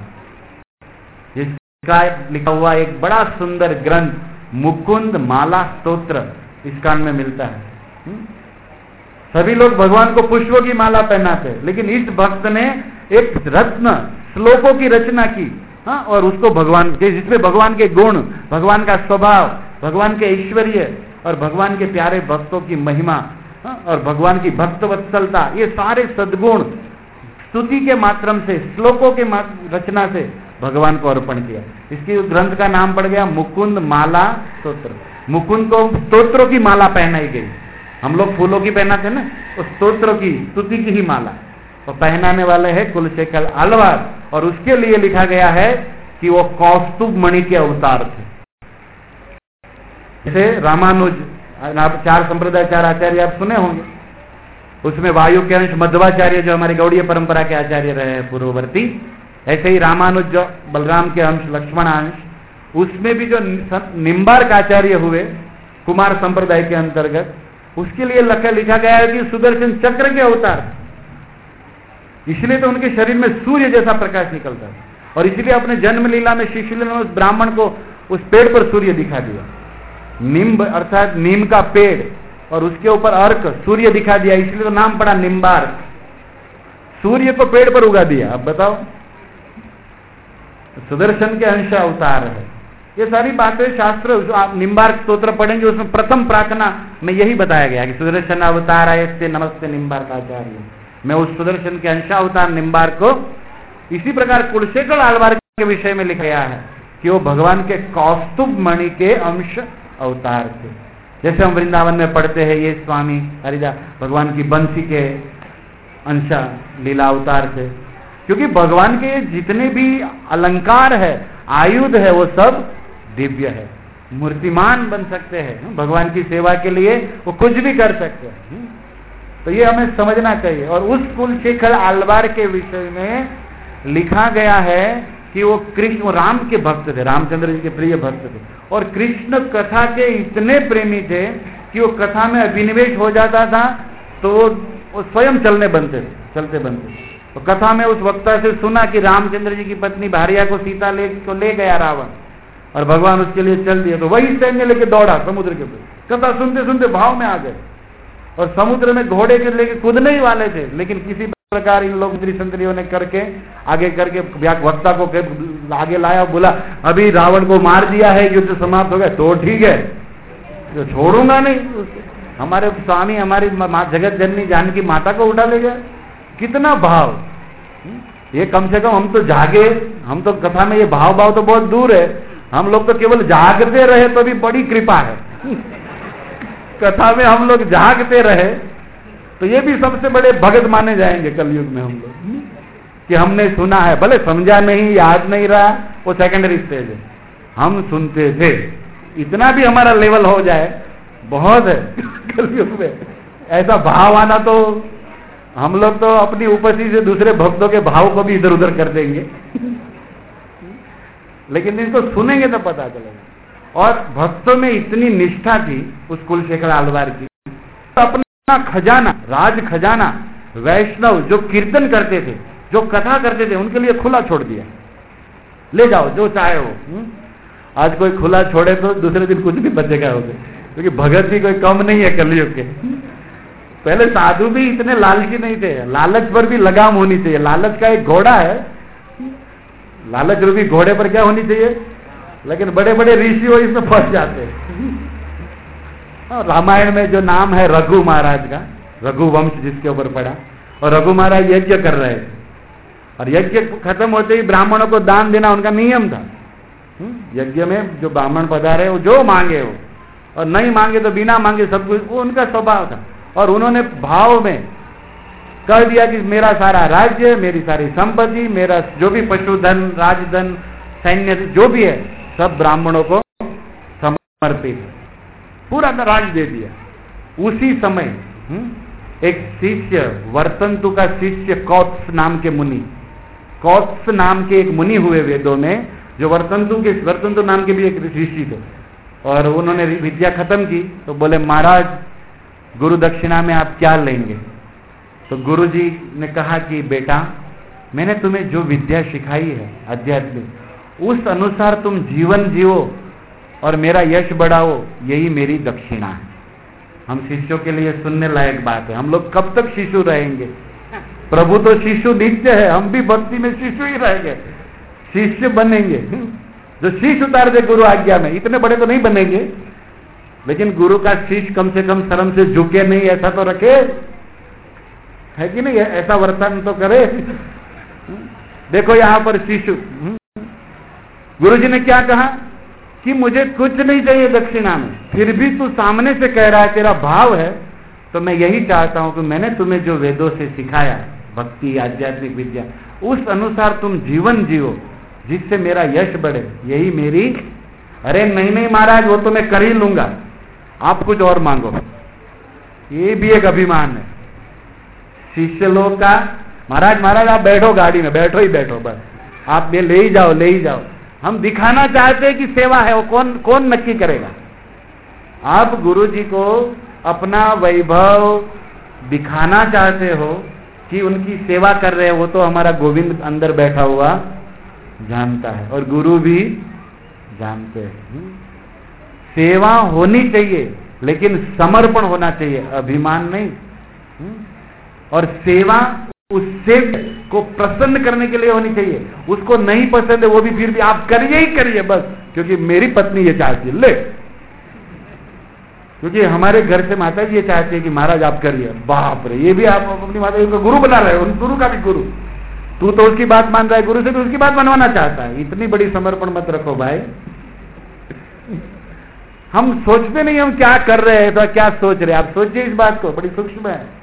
Speaker 1: जिसका लिखा हुआ एक बड़ा सुंदर ग्रंथ मुकुंद माला स्तोत्र इस कान में मिलता है। हुँ? सभी लोग भगवान को पुष्पों की माला पहनाते, लेकिन इस भक्त ने एक रत्न श्लोकों की रचना की, हाँ, और उसको भगवान के, जिसमें भगवान के गुण, भगवान का स्वभाव, भगवान के ऐश्वर्य और भगवान के प्यारे भक्तों की महिमा, हाँ, और भगवान की भक्त वत्सलता, ये सारे सद्गुण स्तुति के माध्यम से, श्लोकों के रचना से भगवान को अर्पण किया। इसकी ग्रंथ का नाम पड़ गया मुकुंद माला स्तोत्र। मुकुंद को स्तोत्रों की माला पहनाई गई। हम लोग फूलों की पहनाते ना, उस स्तोत्रों की, स्तुति की ही माला और पहनाने वाले हैं कुलशेखर आलवार। और उसके लिए लिखा गया है कि वो कौस्तुभ मणि के अवतार थे। जैसे रामानुज, चार संप्रदाय, चार आचार्य आप सुने होंगे, उसमें वायु के अंश मध्वाचार्य जो हमारी गौड़ीय परंपरा के आचार्य रहे हैं पूर्ववर्ती, ऐसे ही रामानुज जो बलराम के अंश, लक्ष्मण अंश, उसमें भी जो निम्बार्क आचार्य हुए कुमार संप्रदाय के अंतर्गत, उसके लिए लिखा गया है कि सुदर्शन चक्र के अवतार, इसलिए तो उनके शरीर में सूर्य जैसा प्रकाश निकलता है। और इसलिए अपने जन्म लीला में श्री शुक्ल ने उस ब्राह्मण को उस पेड़ पर सूर्य दिखा दिया, निम्ब अर्थात नीम का पेड़, और उसके ऊपर अर्क सूर्य दिखा दिया, इसलिए तो नाम पड़ा निम्बार्क। सूर्य को पेड़ पर उगा दिया। अब बताओ, सुदर्शन के अंश अवतार है। ये सारी बातें शास्त्र, आप निम्बार्क स्तोत्र पढ़ेंगे, उसमें प्रथम प्रार्थना में यही बताया गया कि सुदर्शन अवतार आयस्ते नमस्ते निम्बार्क आचार्य। मैं उस सुदर्शन के अंशावतार निम्बार्क को, इसी प्रकार कुलशेखर आलवार के विषय में लिखा गया है कि वो भगवान के कौस्तुभ मणि के अंश अवतार थे। जैसे हम वृंदावन में पढ़ते हैं ये स्वामी हरिदास भगवान की बंसी के अंश लीला अवतार थे, क्योंकि भगवान के जितने भी अलंकार है, आयुध है, वो सब दिव्य है, मूर्तिमान बन सकते हैं। भगवान की सेवा के लिए वो कुछ भी कर सकते हैं। तो ये हमें समझना चाहिए। और उस कुलशेखर आलवार के विषय में लिखा गया है कि वो कृष्ण, वो राम के भक्त थे, रामचंद्र जी के प्रिय भक्त थे, और कृष्ण कथा के इतने प्रेमी थे कि वो कथा में अभिनिवेश हो जाता था तो वो स्वयं चलने बनते थे, चलते बनते थे। तो कथा में उस वक्ता से सुना कि रामचंद्र जी की पत्नी भार्या को सीता ले को ले गया रावण, और भगवान उसके लिए चल दिया, तो वही सैन्य लेके दौड़ा समुद्र के ऊपर। कथा सुनते सुनते भाव में आ गए, और समुद्र में घोड़े के लेके कूदने ही वाले थे, लेकिन किसी प्रकार इन लोग संतरियों ने करके आगे करके वक्ता को आगे लाया, बोला अभी रावण को मार दिया है, युद्ध समाप्त हो गया, तो ठीक है, तो छोड़ूंगा नहीं। हमारे स्वामी, हमारी जगत जननी जानकी माता को उठा ले गया। कितना भाव! ये कम से कम हम तो जागे, हम तो कथा में ये भाव भाव तो बहुत दूर है, हम लोग तो केवल जागते रहे तो भी बड़ी कृपा है। कथा में हम लोग जागते रहे तो ये भी सबसे बड़े भगत माने जाएंगे कलयुग में हम लोग, कि हमने सुना है, भले समझा नहीं, याद नहीं रहा, वो सेकेंडरी स्टेज है, हम सुनते थे, इतना भी हमारा लेवल हो जाए बहुत है। कलयुग में ऐसा भाव आना तो हम लोग तो अपनी उपस्थिति से दूसरे भक्तों के भाव को भी इधर उधर कर देंगे। लेकिन इनको सुनेंगे तो पता चलेगा। और भक्तों में इतनी निष्ठा थी उस कुलशेखर आलवार की, तो अपना खजाना, राज खजाना, वैष्णव जो कीर्तन करते थे, जो कथा करते थे, उनके लिए खुला छोड़ दिया, ले जाओ जो चाहे हो। आज कोई खुला छोड़े तो दूसरे दिन कुछ भी बचेगा होगा, क्योंकि भगत भी कोई कम नहीं है कलयुग के। पहले साधु भी इतने लालची नहीं थे, लालच पर भी लगाम होनी चाहिए। लालच का एक घोड़ा है, लालच रूपी घोड़े पर क्या होनी चाहिए, लेकिन बड़े बड़े ऋषि हो इसमें फंस जाते हैं। रामायण में जो नाम है रघु महाराज का, रघुवंश जिसके ऊपर पड़ा, और रघु महाराज यज्ञ कर रहे थे, और यज्ञ खत्म होते ही ब्राह्मणों को दान देना उनका नियम था। यज्ञ में जो ब्राह्मण पधारे वो जो मांगे हो, और नहीं मांगे तो बिना मांगे सब कुछ, वो उनका स्वभाव था। और उन्होंने भाव में कह दिया कि मेरा सारा राज्य, मेरी सारी संपत्ति, मेरा जो भी पशुधन, राजधन, सैन्य जो भी है, सब ब्राह्मणों को समर्पित। पूरा राज दे दिया। उसी समय हुँ? एक शिष्य, वर्तंतु का शिष्य कौत्स नाम के मुनि, कौत्स नाम के एक मुनि हुए वेदों में, जो वर्तंतु के वर्तंतु नाम के भी एक ऋषि थे, और उन्होंने विद्या खत्म की तो बोले महाराज गुरु दक्षिणा में आप क्या लेंगे? तो गुरु जी ने कहा कि बेटा मैंने तुम्हें जो विद्या सिखाई है आध्यात्मिक, उस अनुसार तुम जीवन जियो और मेरा यश बढ़ाओ, यही मेरी दक्षिणा है। हम शिष्यों के लिए सुनने लायक बात है। हम लोग कब तक शिशु रहेंगे? प्रभु तो शिशु नित्य है, हम भी भक्ति में शिशु ही रहेंगे, शिष्य बनेंगे। जो शीश उतार दे गुरु आज्ञा में, इतने बड़े तो नहीं बनेंगे, लेकिन गुरु का शीश कम से कम शर्म से झुके नहीं, ऐसा तो रखे, है कि नहीं? ऐसा वर्तन तो करे। देखो यहां पर शिशु, गुरु जी ने क्या कहा कि मुझे कुछ नहीं चाहिए दक्षिणा में, फिर भी तू सामने से कह रहा है, तेरा भाव है, तो मैं यही चाहता हूं कि मैंने तुम्हें जो वेदों से सिखाया, भक्ति आध्यात्मिक विद्या, उस अनुसार तुम जीवन जियो, जिससे मेरा यश बढ़े, यही मेरी। अरे नहीं नहीं महाराज, वो तो मैं कर ही लूंगा, आप कुछ और मांगो। ये भी एक अभिमान है शिष्य लोग का। महाराज महाराज आप बैठो गाड़ी में, बैठो ही बैठो, बस आप ये ले ही जाओ ले ही जाओ। हम दिखाना चाहते हैं कि सेवा है, वो कौन कौन नक्की करेगा? आप गुरु जी को अपना वैभव दिखाना चाहते हो कि उनकी सेवा कर रहे हैं, वो तो हमारा गोविंद अंदर बैठा हुआ जानता है, और गुरु भी जानते हैं। सेवा होनी चाहिए, लेकिन समर्पण होना चाहिए, अभिमान नहीं। और सेवा उस सेठ को प्रसन्न करने के लिए होनी चाहिए। उसको नहीं पसंद है वो भी, फिर भी आप करिए ही करिए बस, क्योंकि मेरी पत्नी ये चाहती है, ले, क्योंकि हमारे घर से माता जी ये चाहती है कि महाराज आप करिए। बाप रे, ये भी आप अपनी माता जी को गुरु बना रहे हो, गुरु का भी गुरु। तू तो उसकी बात मान रहा है, गुरु से भी उसकी बात मनवाना चाहता है। इतनी बड़ी समर्पण मत रखो भाई। हम सोचते नहीं हम क्या कर रहे हैं, तो क्या सोच रहे हैं, आप सोचिए इस बात को, बड़ी सूक्ष्म है।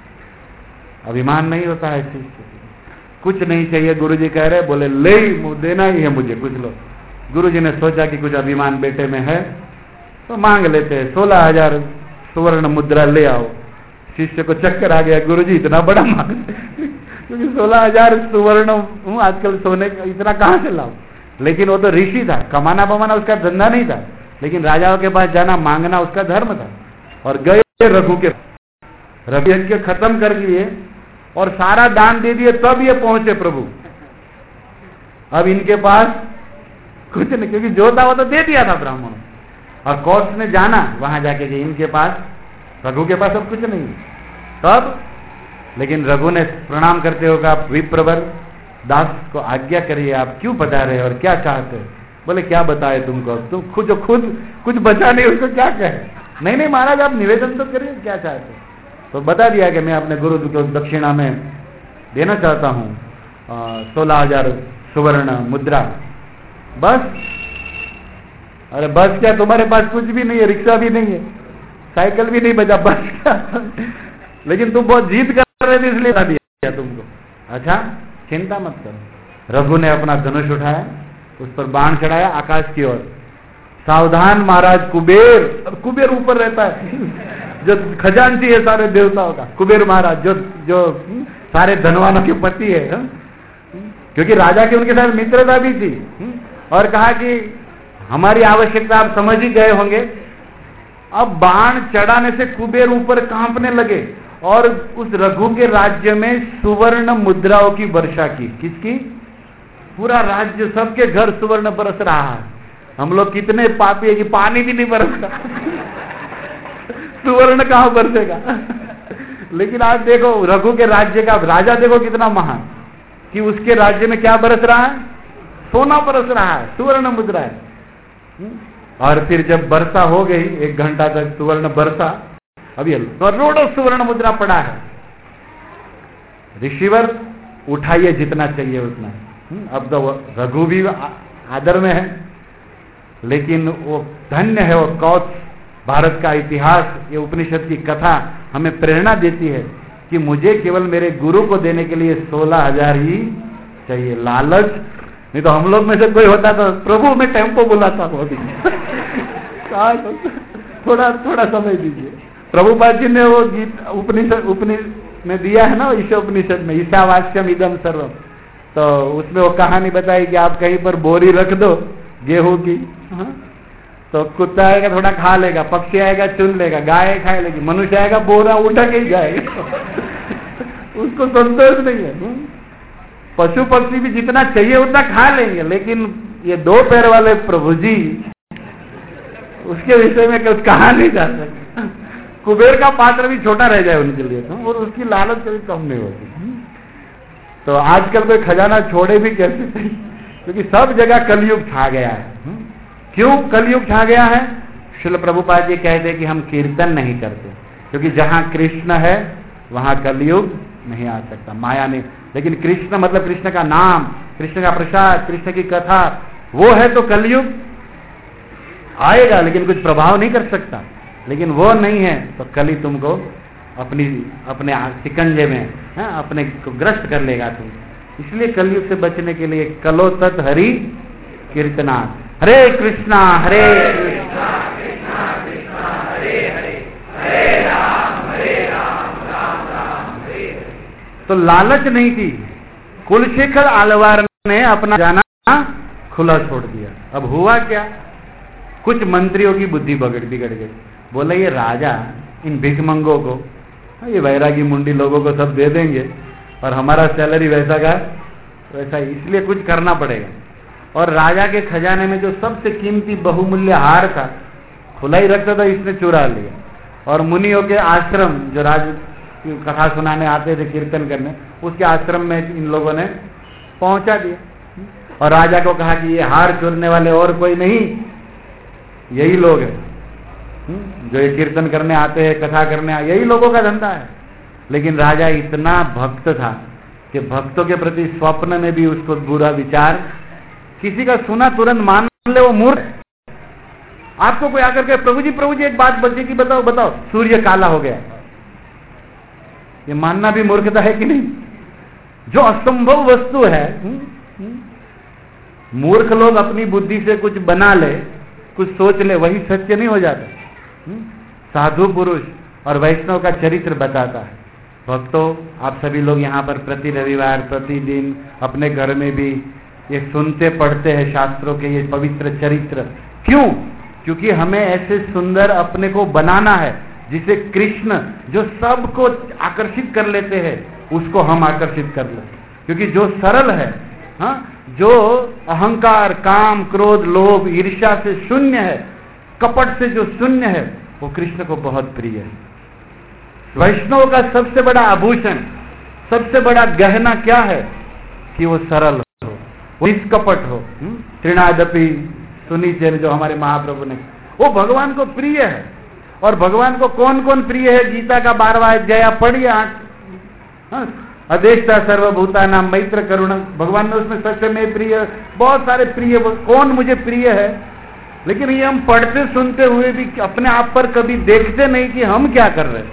Speaker 1: अभिमान नहीं होता है चीज, कुछ नहीं चाहिए, गुरु जी कह रहे, बोले ले देना ही है मुझे, कुछ लो। गुरु जी ने सोचा कि कुछ अभिमान बेटे में है तो मांग लेते हैं, सोलह हजार सुवर्ण मुद्रा ले आओ। शिष्य को चक्कर आ गया, गुरु जी इतना बड़ा मांग, क्योंकि सोलह हजार सुवर्ण हूँ आजकल सोने का, इतना कहाँ से लाओ? लेकिन वो तो ऋषि था, कमाना बमाना उसका धंधा नहीं था, लेकिन राजाओं के पास जाना मांगना उसका धर्म था। और गए रघु के, रघु यज्ञ खत्म कर लिए और सारा दान दे दिए, तब ये पहुंचे प्रभु। अब इनके पास कुछ नहीं, क्योंकि जो था वो तो दे दिया था ब्राह्मणों। और कौत्स ने जाना वहां जाके कि इनके पास, रघु के पास अब कुछ नहीं। तब लेकिन रघु ने प्रणाम करते हो कहा, विप्रवर दास को आज्ञा करिए, आप क्यों बता रहे और क्या चाहते? बोले क्या बताए तुमको, अब तुम खुद जो खुद कुछ बचा नहीं, उसको क्या कहे? नहीं नहीं महाराज आप निवेदन तो करिए, क्या चाहते? तो बता दिया कि मैं अपने गुरु को दक्षिणा में देना चाहता हूँ सोलह हजार सुवर्ण मुद्रा। बस? अरे बस क्या, तुम्हारे पास कुछ भी नहीं है, रिक्शा भी नहीं है, साइकिल भी नहीं बचा, बस क्या? लेकिन तुम बहुत जीत कर रहे थे इसलिए बता दिया तुमको। अच्छा चिंता मत करो। रघु ने अपना धनुष उठाया, उस पर बाण चढ़ाया आकाश की ओर। सावधान महाराज कुबेर, अब कुबेर ऊपर रहता है जो खजांची है सारे देवताओं का, कुबेर महाराज जो जो सारे धनवानों के पति है, क्योंकि राजा की उनके साथ मित्रता भी थी। और कहा कि हमारी आवश्यकता आप समझ ही गए होंगे। अब बाण चढ़ाने से कुबेर ऊपर कांपने लगे और उस रघु के राज्य में सुवर्ण मुद्राओं की वर्षा की। किसकी? पूरा राज्य, सबके घर सुवर्ण बरस रहा है। हम लोग कितने पापी है कि पानी भी नहीं बरसता, सुवर्ण कहां बरसेगा? लेकिन आज देखो रघु के राज्य का राजा देखो कितना महान, कि उसके राज्य में क्या बरस रहा है? सोना बरस रहा है, सुवर्ण मुद्रा है। और फिर जब वर्षा हो गई, एक घंटा तक सुवर्ण बरसा, अभी करोड़ों सुवर्ण मुद्रा पड़ा है। ऋषिवर उठाइए जितना चाहिए उतना। अब तो रघु भी आदर में है, लेकिन वो धन्य है वो कौत्स। भारत का इतिहास, ये उपनिषद की कथा हमें प्रेरणा देती है कि मुझे केवल मेरे गुरु को देने के लिए सोलह हजार ही चाहिए। लालच नहीं तो हम लोग में से कोई होता तो प्रभु मैं टेम्पो बुलाता हूँ अभी। थोड़ा थोड़ा समय दीजिए। प्रभुपाद जी ने वो गीत उपनिषद उपनिषद में दिया है ना, ईशा उपनिषद में, ईशावास्यम इदम सर्वम, तो उसमें वो कहानी बताई कि आप कहीं पर बोरी रख दो गेहूं की, हाँ? तो कुत्ता आएगा थोड़ा खा लेगा, पक्षी आएगा चुन लेगा, गाय खा लेगी, मनुष्य आएगा बोरा उठा के ही जाएगा। उसको संतोष नहीं है। पशु पक्षी भी जितना चाहिए उतना खा लेंगे, लेकिन ये दो पैर वाले प्रभु जी, उसके विषय में कुछ कहा नहीं जा सकता। कुबेर का पात्र भी छोटा रह जाए उनके लिए तो, और उसकी लालच कभी कम नहीं होती। तो आजकल कोई खजाना छोड़े भी कैसे सही, क्योंकि सब जगह कलयुग छा गया है। क्यों कलयुग छा गया है? श्रील प्रभुपाद जी कहते हैं कि हम कीर्तन नहीं करते, क्योंकि जहां कृष्ण है वहां कलयुग नहीं आ सकता, माया नहीं। लेकिन कृष्ण मतलब कृष्ण का नाम, कृष्ण का प्रसाद, कृष्ण की कथा, वो है तो कलयुग आएगा, लेकिन कुछ प्रभाव नहीं कर सकता। लेकिन वो नहीं है तो कल ही तुमको अपनी अपने शिकंजे में, है, अपने को ग्रस्त कर लेगा तुम। इसलिए कलयुग से बचने के लिए कलो तत् हरि कीर्तना, हरे कृष्णा हरे कृष्णा कृष्णा कृष्णा हरे हरे, हरे राम हरे राम राम राम हरे हरे। तो लालच नहीं थी। कुलशेखर आलवार ने अपना जाना खुला छोड़ दिया। अब हुआ क्या, कुछ मंत्रियों की बुद्धि बगड़ बिगड़ गई। बोले ये राजा इन भिखमंगों को, ये वैरागी मुंडी लोगों को सब दे देंगे और हमारा सैलरी वैसा का वैसा, इसलिए कुछ करना पड़ेगा। और राजा के खजाने में जो सबसे कीमती बहुमूल्य हार था खुला ही रखता था, इसने चुरा लिया। और मुनियों के आश्रम जो राज कथा सुनाने आते थे, कीर्तन करने, उसके आश्रम में इन लोगों ने पहुंचा दिया। और राजा को कहा कि ये हार चुरने वाले और कोई नहीं, यही लोग हैं जो ये कीर्तन करने आते हैं, कथा करने आते, यही लोगों का धंधा है। लेकिन राजा इतना भक्त था कि भक्तों के प्रति स्वप्न में भी उसको बुरा विचार, किसी का सुना तुरंत मान ले, वो मूर्ख। आपको कोई आकर के प्रभु जी प्रभु जी एक बात बच्चे की बताओ बताओ, सूर्य काला हो गया, ये मानना भी मूर्खता है कि नहीं? जो असंभव वस्तु है, हुँ? हुँ? मूर्ख लोग अपनी बुद्धि से कुछ बना ले, कुछ सोच ले, वही सत्य नहीं हो जाता। साधु पुरुष और वैष्णव का चरित्र बताता है। भक्तों, आप सभी लोग यहाँ पर प्रति रविवार प्रतिदिन अपने घर में भी ये सुनते पढ़ते हैं शास्त्रों के ये पवित्र चरित्र। क्यों? क्योंकि हमें ऐसे सुंदर अपने को बनाना है जिसे कृष्ण जो सबको आकर्षित कर लेते हैं उसको हम आकर्षित कर ले। क्योंकि जो सरल है, हाँ, जो अहंकार काम क्रोध लोभ ईर्ष्या से शून्य है, कपट से जो शून्य है, वो कृष्ण को बहुत प्रिय है। वैष्णव का सबसे बड़ा आभूषण, सबसे बड़ा गहना क्या है? कि वो सरल हो, वो निष्कपट हो। तृणादपि सुनिचर, जो हमारे महाप्रभु ने, वो भगवान को प्रिय है। और भगवान को कौन कौन प्रिय है? गीता का बारहवां अध्याय आप पढ़िए, अदेष्टा सर्वभूता नाम मैत्र करुण, भगवान ने उसमें सत्य में प्रिय, बहुत सारे प्रिय, कौन मुझे प्रिय है। लेकिन ये हम पढ़ते सुनते हुए भी अपने आप पर कभी देखते नहीं कि हम क्या कर रहे हैं।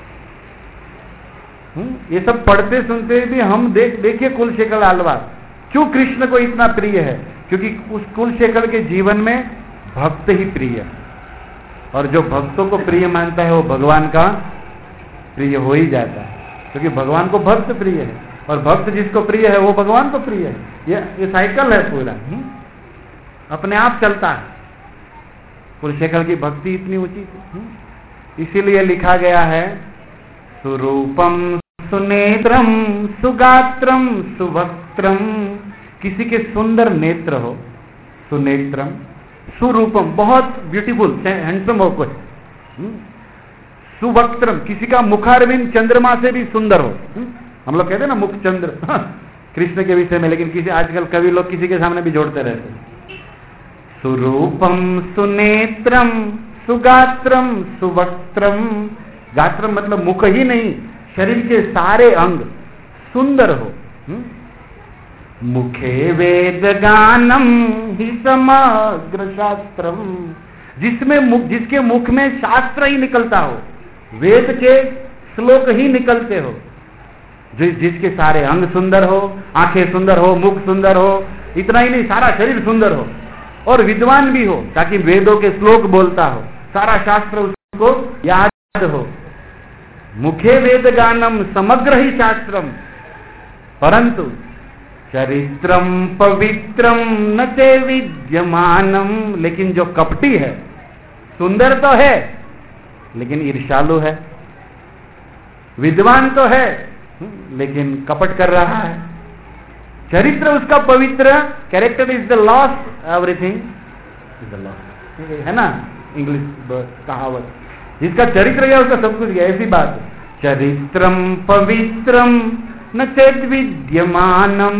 Speaker 1: ये सब पढ़ते सुनते हुए भी हम देख देखिए कुलशेखर आलवार क्यों कृष्ण को इतना प्रिय है? क्योंकि उस कुलशेखर के जीवन में भक्त ही प्रिय है। और जो भक्तों को प्रिय मानता है वो भगवान का प्रिय हो ही जाता है, क्योंकि भगवान को भक्त प्रिय है, और भक्त जिसको प्रिय है वो भगवान को प्रिय है। ये ये साइकिल है पूरा, हुँ? अपने आप चलता है। कुलशेखर की भक्ति इतनी ऊंची थी, इसीलिए लिखा गया है सुरूपम सुनेत्रम सुगात्रम सुवक्त्रम। किसी के सुंदर नेत्र हो, सुनेत्रम, सुरूपम बहुत ब्यूटीफुल हैंडसम हो कोई, सुवक्त्रम किसी का मुखारविंद चंद्रमा से भी सुंदर हो। हम लोग कहते हैं ना मुख चंद्र कृष्ण के विषय में, लेकिन किसी आजकल कवि लोग किसी के सामने भी जोड़ते रहते हैं। सुरूपम सुनेत्रम सुगात्रम सुवक्त्रम। गात्रम मतलब मुख ही नहीं, शरीर के सारे अंग सुंदर हो। हुँ? मुखे वेद गानम ही समग्र शास्त्रम, जिसमें मुख, जिसके मुख में शास्त्र ही निकलता हो, वेद के श्लोक ही निकलते हो, जो जिसके सारे अंग सुंदर हो, आंखें सुंदर हो, मुख सुंदर हो, इतना ही नहीं सारा शरीर सुंदर हो, और विद्वान भी हो ताकि वेदों के श्लोक बोलता हो, सारा शास्त्र उसको याद हो। मुखे वेद गानम समग्र ही शास्त्रम, परंतु चरित्रम पवित्रम न चे विद्यमानम। लेकिन जो कपटी है, सुंदर तो है लेकिन ईर्ष्यालु है, विद्वान तो है लेकिन कपट कर रहा है। चरित्र उसका पवित्र, character is the lost, everything is the lost, है ना इंग्लिश कहावत। जिसका चरित्र गया उसका सब कुछ गया, ऐसी बात है। चरित्रम पवित्रम न चेद विद्यमानम,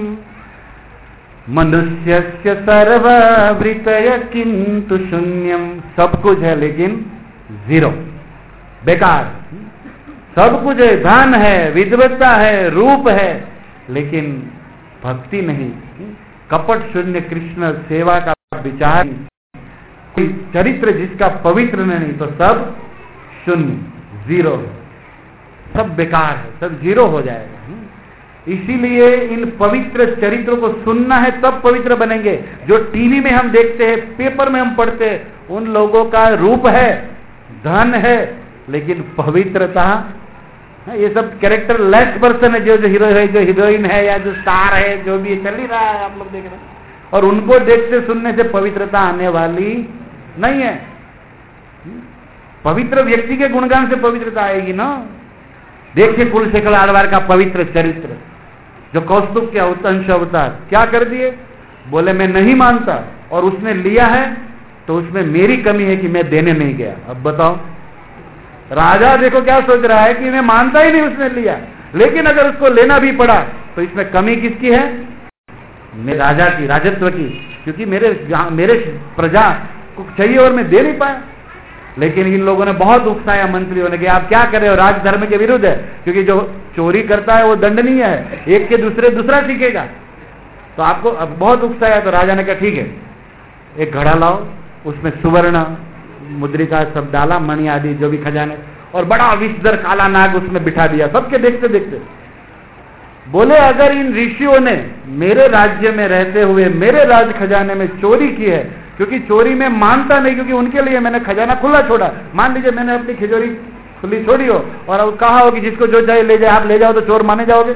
Speaker 1: मनुष्यस्य सर्ववृतय किंतु शून्यम। सब कुछ है लेकिन जीरो, बेकार। सब कुछ है, धन है, विद्वत्ता है, रूप है, लेकिन भक्ति नहीं, कपट शून्य कृष्ण सेवा का विचार, चरित्र जिसका पवित्र नहीं, तो सब शून्य, जीरो, सब बेकार है, सब जीरो हो जाएगा। इसीलिए इन पवित्र चरित्रों को सुनना है तब पवित्र बनेंगे। जो टीवी में हम देखते हैं, पेपर में हम पढ़ते हैं, उन लोगों का रूप है, धन है, लेकिन पवित्रता, ये सब कैरेक्टर लेस पर्सन है। जो जो हीरो है, जो हीरोइन है, या जो स्टार है, जो भी चल ही रहा है, आप लोग देख रहे हैं, और उनको देखते सुनने से पवित्रता आने वाली नहीं है। पवित्र व्यक्ति के गुणगान से पवित्रता आएगी ना। देखिए कुलशेखर आलवार का पवित्र चरित्र, जो कौस्तुभ के अंश अवतार क्या कर दिए, बोले मैं नहीं मानता, और उसने लिया है तो उसमें मेरी कमी है कि मैं देने नहीं गया। अब बताओ, राजा देखो क्या सोच रहा है कि मैं मानता ही नहीं, उसने लिया, लेकिन अगर उसको लेना भी पड़ा तो इसमें कमी किसकी है, मेरे राजा की, राजत्व की, क्योंकि मेरे मेरे प्रजा को चाहिए और मैं दे नहीं पाया। लेकिन इन लोगों ने बहुत उकसाया मंत्रियों ने कि आप क्या कर रहे हो, राजधर्म के विरुद्ध है, क्योंकि जो चोरी करता है वो दंडनीय है, एक के दूसरे दूसरा सीखेगा। तो आपको अब बहुत उकसाया, तो राजा ने कहा ठीक है, एक घड़ा लाओ, उसमें सुवर्ण मुद्रिका सब डाला, मणि आदि जो भी खजाने, और बड़ा विषधर काला नाग उसमें बिठा दिया, सबके देखते देखते। बोले अगर इन ऋषियों ने मेरे राज्य में रहते हुए मेरे राज खजाने में चोरी की है, क्योंकि चोरी में मानता नहीं, क्योंकि उनके लिए मैंने खजाना खुला छोड़ा। मान लीजिए मैंने अपनी खिजोरी खुली छोड़ी हो और कहा हो कि जिसको जो चाहे ले जाए, आप ले जाओ, तो चोर माने जाओगे?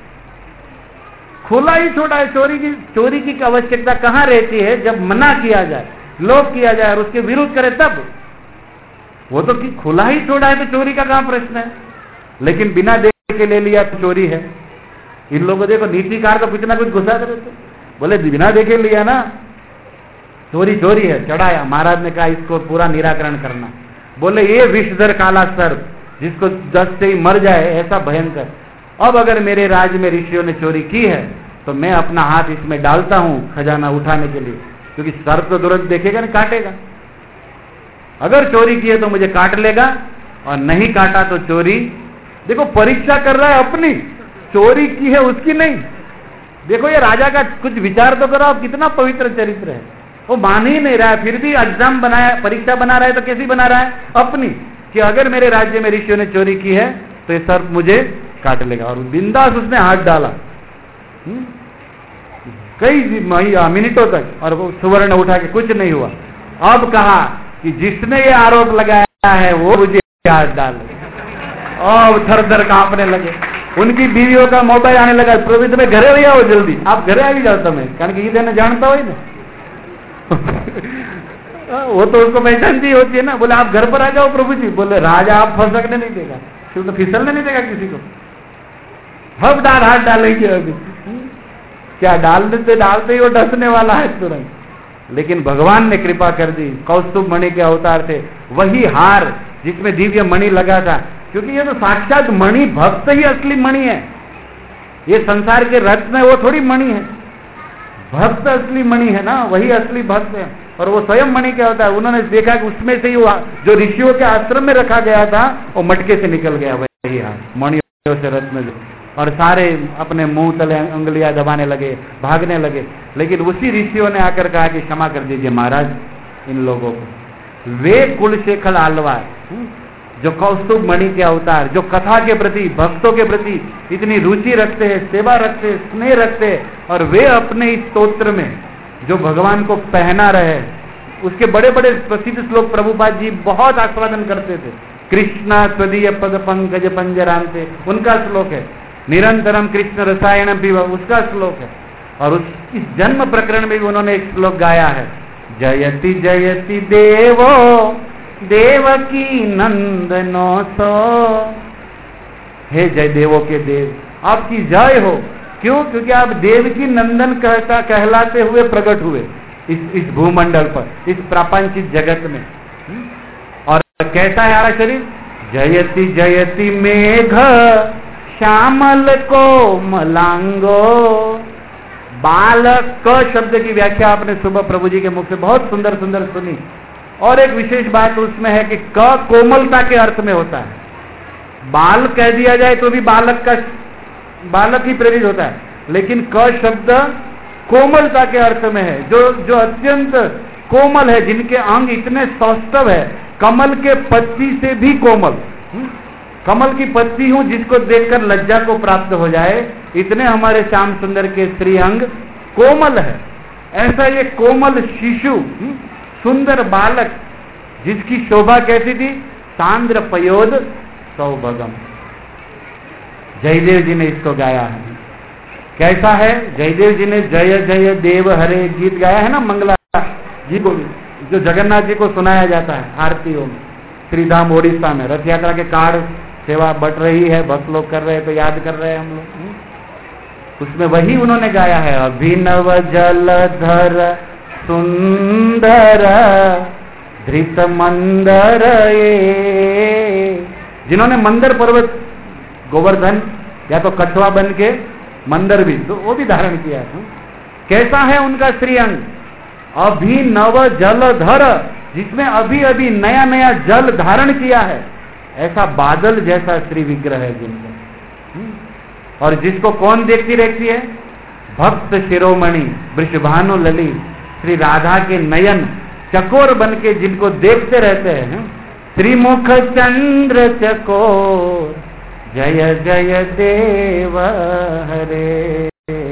Speaker 1: खुला ही छोड़ा है। चोरी की चोरी की आवश्यकता कहाँ रहती है? जब मना किया जाए, लोभ किया जाए और उसके विरुद्ध करे तब। वो तो कि खुला ही छोड़ा है, तो चोरी का कहाँ प्रश्न है? लेकिन बिना देख के ले लिया तो चोरी है। इन लोगों देखो नीतिकार तो कुछ ना कुछ घुसा कर देते, बोले बिना देखे लिया ना, चोरी चोरी है, चढ़ाया। महाराज ने कहा इसको पूरा निराकरण करना। बोले ये विषधर काला सर्प जिसको दस से ही मर जाए, ऐसा भयंकर। अब अगर मेरे राज्य में ऋषियों ने चोरी की है तो मैं अपना हाथ इसमें डालता हूं खजाना उठाने के लिए, क्योंकि सर्प तो तुरंत देखेगा नहीं, काटेगा। अगर चोरी की है तो मुझे काट लेगा, और नहीं काटा तो चोरी। देखो परीक्षा कर रहा है अपनी, चोरी की है उसकी नहीं। देखो ये राजा का कुछ विचार तो करो, आप कितना पवित्र चरित्र है। वो मान ही नहीं रहा है, फिर भी एग्जाम बनाया, परीक्षा बना रहा है, तो कैसी बना रहा है? अपनी, कि अगर मेरे राज्य में ऋषियों ने चोरी की है तो ये सर्प मुझे काट लेगा। और बिंदास उसने हाथ डाला कई मिनटों तक, और वो सुवर्ण उठा के कुछ नहीं हुआ। अब कहा कि जिसने ये आरोप लगाया है वो मुझे हाथ डाले। और थर थर कांपने लगे। उनकी बीवियों का मोबाइल आने लगा, प्रभु तुम्हें घरे हो जाओ जल्दी, आप घरे आ भी जाओ समय, कारण कि ये देना जानता हो ना। वो तो उसको पहचानती होती है ना। बोले आप घर पर आ जाओ प्रभु जी। बोले राजा आप फंसकने नहीं देगा, क्यों तो फिसलने नहीं देगा किसी को। हब डाल हाथ डालेंगे अभी, क्या डालने से डालते ही वो डसने वाला है तुरंत। लेकिन भगवान ने कृपा कर दी, कौस्तुभ मणि के अवतार थे। वही हार जिसमें दिव्य मणि लगा था, क्योंकि ये तो साक्षात मणि, भक्त ही असली मणि है। ये संसार के रत्न है, वो थोड़ी मणि है। भक्त असली मणि है ना, वही असली भक्त है। और वो स्वयं मणि क्या होता है, उन्होंने देखा कि उसमें से ही जो ऋषियों के आश्रम में रखा गया था वो मटके से निकल गया, वही हार मणियों से रत्न। और सारे अपने मुंह तले उंगलियां दबाने लगे, भागने लगे। लेकिन उसी ऋषियों ने आकर कहा कि क्षमा कर दीजिए महाराज इन लोगों को। वे कुलशेखर आलवार जो कौस्तुभ मणि के अवतार, जो कथा के प्रति, भक्तों के प्रति इतनी रुचि रखते हैं, सेवा रखते हैं, स्नेह रखते हैं, और वे अपने इस स्तोत्र में जो भगवान को पहना रहे, उसके बड़े बड़े प्रसिद्ध श्लोक प्रभुपाद जी बहुत आस्वादन करते थे। कृष्णा स्वदीय पद पंकज पंजरांते, उनका श्लोक है। निरंतरम कृष्ण रसायन पीव, उसका श्लोक है। और उस इस जन्म प्रकरण में भी उन्होंने एक श्लोक गाया है, जयति जयति देवो देवकी नंदनो सो। हे जय देवों के देव, आपकी जय हो। क्यों? क्योंकि आप देवकी नंदन कहता कहलाते हुए प्रकट हुए इस इस भूमंडल पर, इस प्रापंचिक जगत में। और कैसा है हमारा शरीर? जयति जयति मेघ श्यामल को मलांगो। बालक क शब्द की व्याख्या आपने सुबह प्रभु जी के मुख से बहुत सुंदर सुंदर सुनी। और एक विशेष बात उसमें है कि क कोमलता के अर्थ में होता है। बाल कह दिया जाए तो भी बालक का बालक ही प्रेरित होता है, लेकिन क शब्द कोमलता के अर्थ में है, जो जो अत्यंत कोमल है, जिनके अंग इतने सौष्ठव है, कमल के पत्ती से भी कोमल। कमल की पत्ती हूं जिसको देखकर लज्जा को प्राप्त हो जाए, इतने हमारे श्याम सुंदर के श्री अंग कोमल है। ऐसा ये कोमल शिशु, सुंदर बालक, जिसकी शोभा कैसी थी? सांद्र पयोद सौभगम। जयदेव जी ने इसको गाया है। कैसा है? जयदेव जी ने जय जय देव हरे गीत गाया है ना, मंगला जी को, जो जगन्नाथ जी को सुनाया जाता है आरतियों में। श्रीधाम ओडिशा में रथ यात्रा के कार्ड सेवा बट रही है, भक्त लोग कर रहे हैं, तो याद कर रहे हैं हम लोग। उसमें वही उन्होंने गाया है, अभिनव जलधर सुंदर धृत मंदर ये। जिन्होंने मंदर पर्वत गोवर्धन या तो कछुआ बन के मंदर भी, तो वो भी धारण किया है। कैसा है उनका श्रीअंग? अभिनव जलधर, जिसमें अभी अभी नया नया जल धारण किया है, ऐसा बादल जैसा श्री विग्रह है जिनका। और जिसको कौन देखती रहती है? भक्त शिरोमणि वृषभानु लली, श्री राधा के नयन चकोर बन के जिनको देखते रहते हैं। त्रिमुख चंद्र चकोर जय जय देव हरे।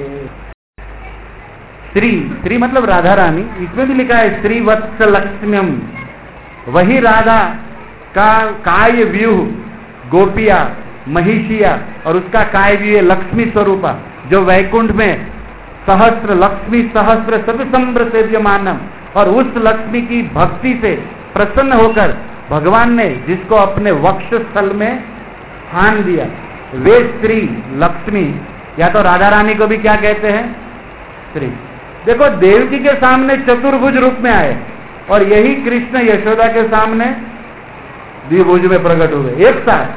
Speaker 1: श्री श्री मतलब राधा रानी, इसमें भी लिखा है श्री वत्स लक्ष्म्यम। वही राधा का काय व्यूह गोपिया महिषिया, और उसका काय व्यूह लक्ष्मी स्वरूपा, जो वैकुंठ में सहस्त्र लक्ष्मी सहस्त्र सतसंभ्र सेव्यमानम। और उस लक्ष्मी की भक्ति से प्रसन्न होकर भगवान ने जिसको अपने वक्ष स्थल में स्थान दिया, वे श्री लक्ष्मी, या तो राधा रानी को भी क्या कहते हैं? श्री। देखो, देवकी के सामने चतुर्भुज रूप में आए, और यही कृष्ण यशोदा के सामने द्विभुज में प्रकट हुए एक साथ।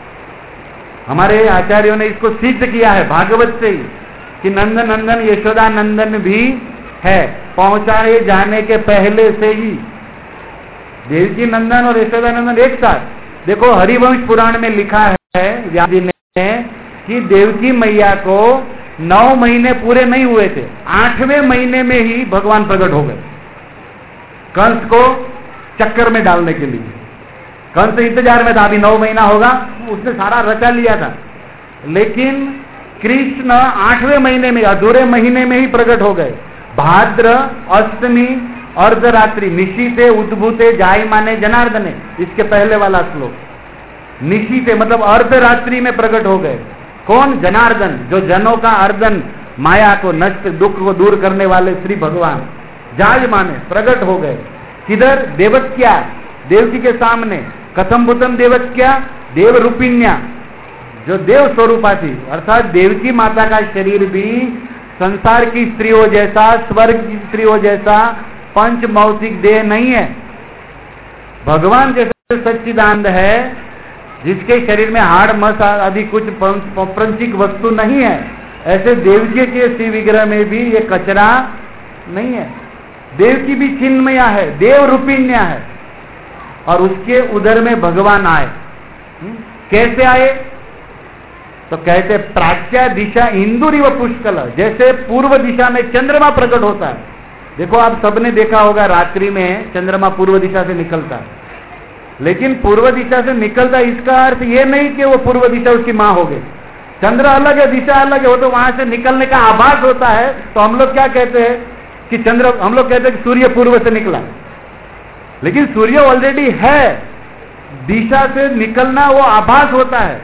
Speaker 1: हमारे आचार्यों ने इसको सिद्ध किया है भागवत से ही, कि नंद नंदन यशोदा नंदन भी है, पहुंचाए जाने के पहले से ही देवकी नंदन और यशोदा नंदन एक साथ। देखो, हरिवंश पुराण में लिखा है व्यास जी ने कि देवकी मैया को नौ महीने पूरे नहीं हुए थे, आठवें महीने में ही भगवान प्रकट हो गए कंस को चक्कर में डालने के लिए। कंस इंतजार में था, अभी नौ महीना होगा, उसने सारा रचा लिया था, लेकिन कृष्ण आठवें महीने में, अधूरे महीने में ही प्रकट हो गए। भाद्र अष्टमी अर्धरात्रि निशीते उद्भूते जाय माने जनार्दने, इसके पहले वाला श्लोक। निशीते मतलब अर्धरात्रि में प्रकट हो गए। कौन? जनार्दन, जो जनों का अर्दन, माया को नष्ट दुख को दूर करने वाले श्री भगवान जाय माने प्रकट हो गए। किधर? देवत्या, देवकी के सामने। कथम भूतम देवत्या? देव रूपिण्या, जो देव स्वरूपा थी, अर्थात देवकी माता का शरीर भी संसार की स्त्रियों जैसा, स्वर्ग की स्त्रियों जैसा पंच मौतिक देह नहीं है। भगवान जैसे सच्चिदानंद है, जिसके शरीर में हाड़ मस आदि कुछ प्रपंचिक वस्तु नहीं है, ऐसे देवकी के श्री विग्रह में भी ये कचरा नहीं है। देवकी भी चिन्मया है, देव रूपिण्या है, और उसके उदर में भगवान आए। कैसे आए? तो कहते प्राच्या दिशा इंदुरी व पुष्कल, जैसे पूर्व दिशा में चंद्रमा प्रकट होता है। देखो, आप सबने देखा होगा रात्रि में चंद्रमा पूर्व दिशा से निकलता है, लेकिन पूर्व दिशा से निकलता इसका अर्थ ये नहीं कि वो पूर्व दिशा उसकी माँ हो गई। चंद्र अलग है, दिशा अलग है, वो तो वहां से निकलने का आभास होता है। तो हम लोग क्या कहते हैं कि चंद्र, हम लोग कहते हैं कि सूर्य पूर्व से निकला, लेकिन सूर्य ऑलरेडी है, दिशा से निकलना वो आभास होता है।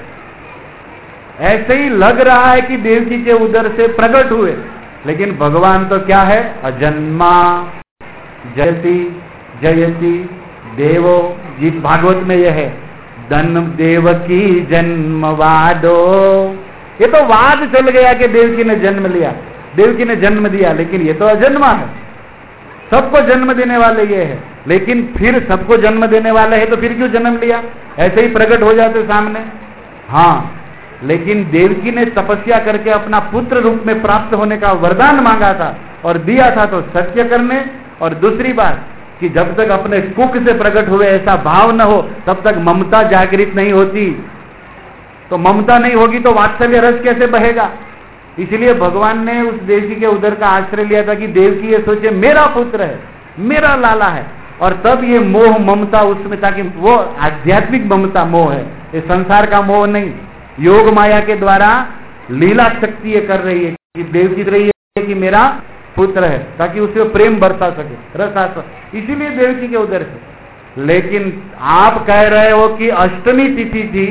Speaker 1: ऐसे ही लग रहा है कि देवकी के उदर से प्रकट हुए, लेकिन भगवान तो क्या है? अजन्मा, जयति जयति देवो। गीत भागवत में यह है, धन देवकी जन्म वादो। ये तो वाद चल गया कि देवकी ने जन्म लिया, देवकी ने जन्म दिया, लेकिन ये तो अजन्मा है, सबको जन्म देने वाले ये है। लेकिन फिर सबको जन्म देने वाले है तो फिर क्यों जन्म लिया? ऐसे ही प्रकट हो जाते सामने। हाँ, लेकिन देवकी ने तपस्या करके अपना पुत्र रूप में प्राप्त होने का वरदान मांगा था और दिया था, तो सत्य करने। और दूसरी बात कि जब तक अपने कुख से प्रकट हुए ऐसा भाव न हो, तब तक ममता जागृत नहीं होती। तो ममता नहीं होगी तो वात्सल्य रस कैसे बहेगा? इसलिए भगवान ने उस देवकी के उदर का आश्रय लिया था कि देवकी ये सोचे मेरा पुत्र है, मेरा लाला है। और तब ये मोह ममता उसमें, ताकि वो आध्यात्मिक ममता मोह है, ये संसार का मोह नहीं। योग माया के द्वारा लीला शक्ति ये कर रही है कि देवकी रही है कि मेरा पुत्र है, ताकि उसे प्रेम बरसा सके, रस आ सके, इसीलिए देवकी के उदर से। लेकिन आप कह रहे हो कि अष्टमी तिथि थी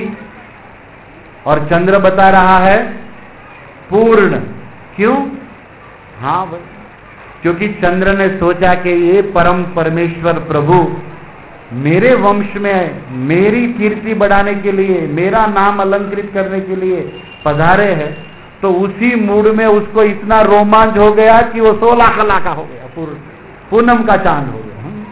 Speaker 1: और चंद्र बता रहा है पूर्ण। क्यों? हाँ भाई, क्योंकि चंद्र ने सोचा कि ये परम परमेश्वर प्रभु मेरे वंश में मेरी कीर्ति बढ़ाने के लिए, मेरा नाम अलंकृत करने के लिए पधारे हैं। तो उसी मूड में उसको इतना रोमांच हो गया कि वो सोलह कला का हो गया, पूर्ण पूनम का चांद हो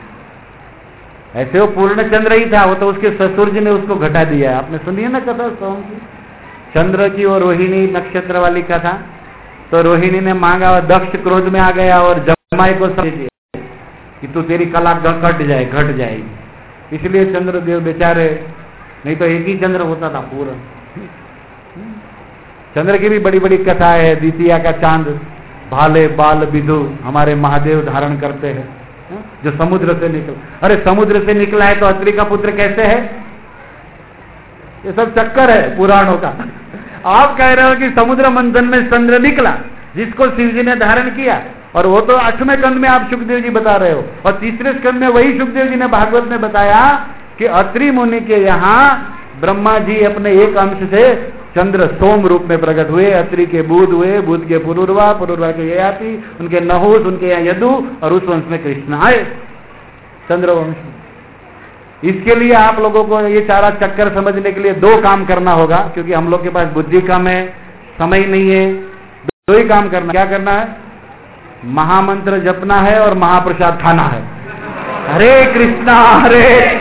Speaker 1: गया। ऐसे वो पूर्ण चंद्र ही था, वो तो उसके ससुर जी ने उसको घटा दिया है। आपने सुनी है ना कथा सोम की, चंद्र की और रोहिणी नक्षत्र वाली कथा। तो रोहिणी ने मांगा और दक्ष क्रोध में आ गया और जमाई को समझ दिया कि तू तेरी कला घट जाए घट जाएगी। इसलिए चंद्रदेव बेचारे, नहीं तो एक ही चंद्र होता था पूरा। चंद्र की भी बड़ी बड़ी कथा है। द्वितीया का चांद भाले बाल विधु हमारे महादेव धारण करते हैं, जो समुद्र से निकला। अरे समुद्र से निकला है तो अत्रि का पुत्र कैसे है? ये सब चक्कर है पुराणों का। आप कह रहे हो कि समुद्र मंथन में चंद्र निकला, जिसको शिव जी ने धारण किया, और वो तो आठवें स्कंद में आप सुखदेव जी बता रहे हो, और तीसरे स्कंद में वही सुखदेव जी ने भागवत में बताया कि अत्रि मुनि के यहाँ ब्रह्मा जी अपने एक अंश से चंद्र सोम रूप में प्रकट हुए। अत्रि के बुध हुए, बुध के पुरुरवा, पुरुरवा के ययाति, उनके नहुस, उनके यहाँ यदु, और उस वंश में कृष्ण आए चंद्रवंश। इसके लिए आप लोगों को ये सारा चक्कर समझने के लिए दो काम करना होगा, क्योंकि हम लोग के पास बुद्धि कम है, समय नहीं है। दो ही काम करना। क्या करना है? महामंत्र जपना है और महाप्रसाद खाना है। हरे कृष्णा हरे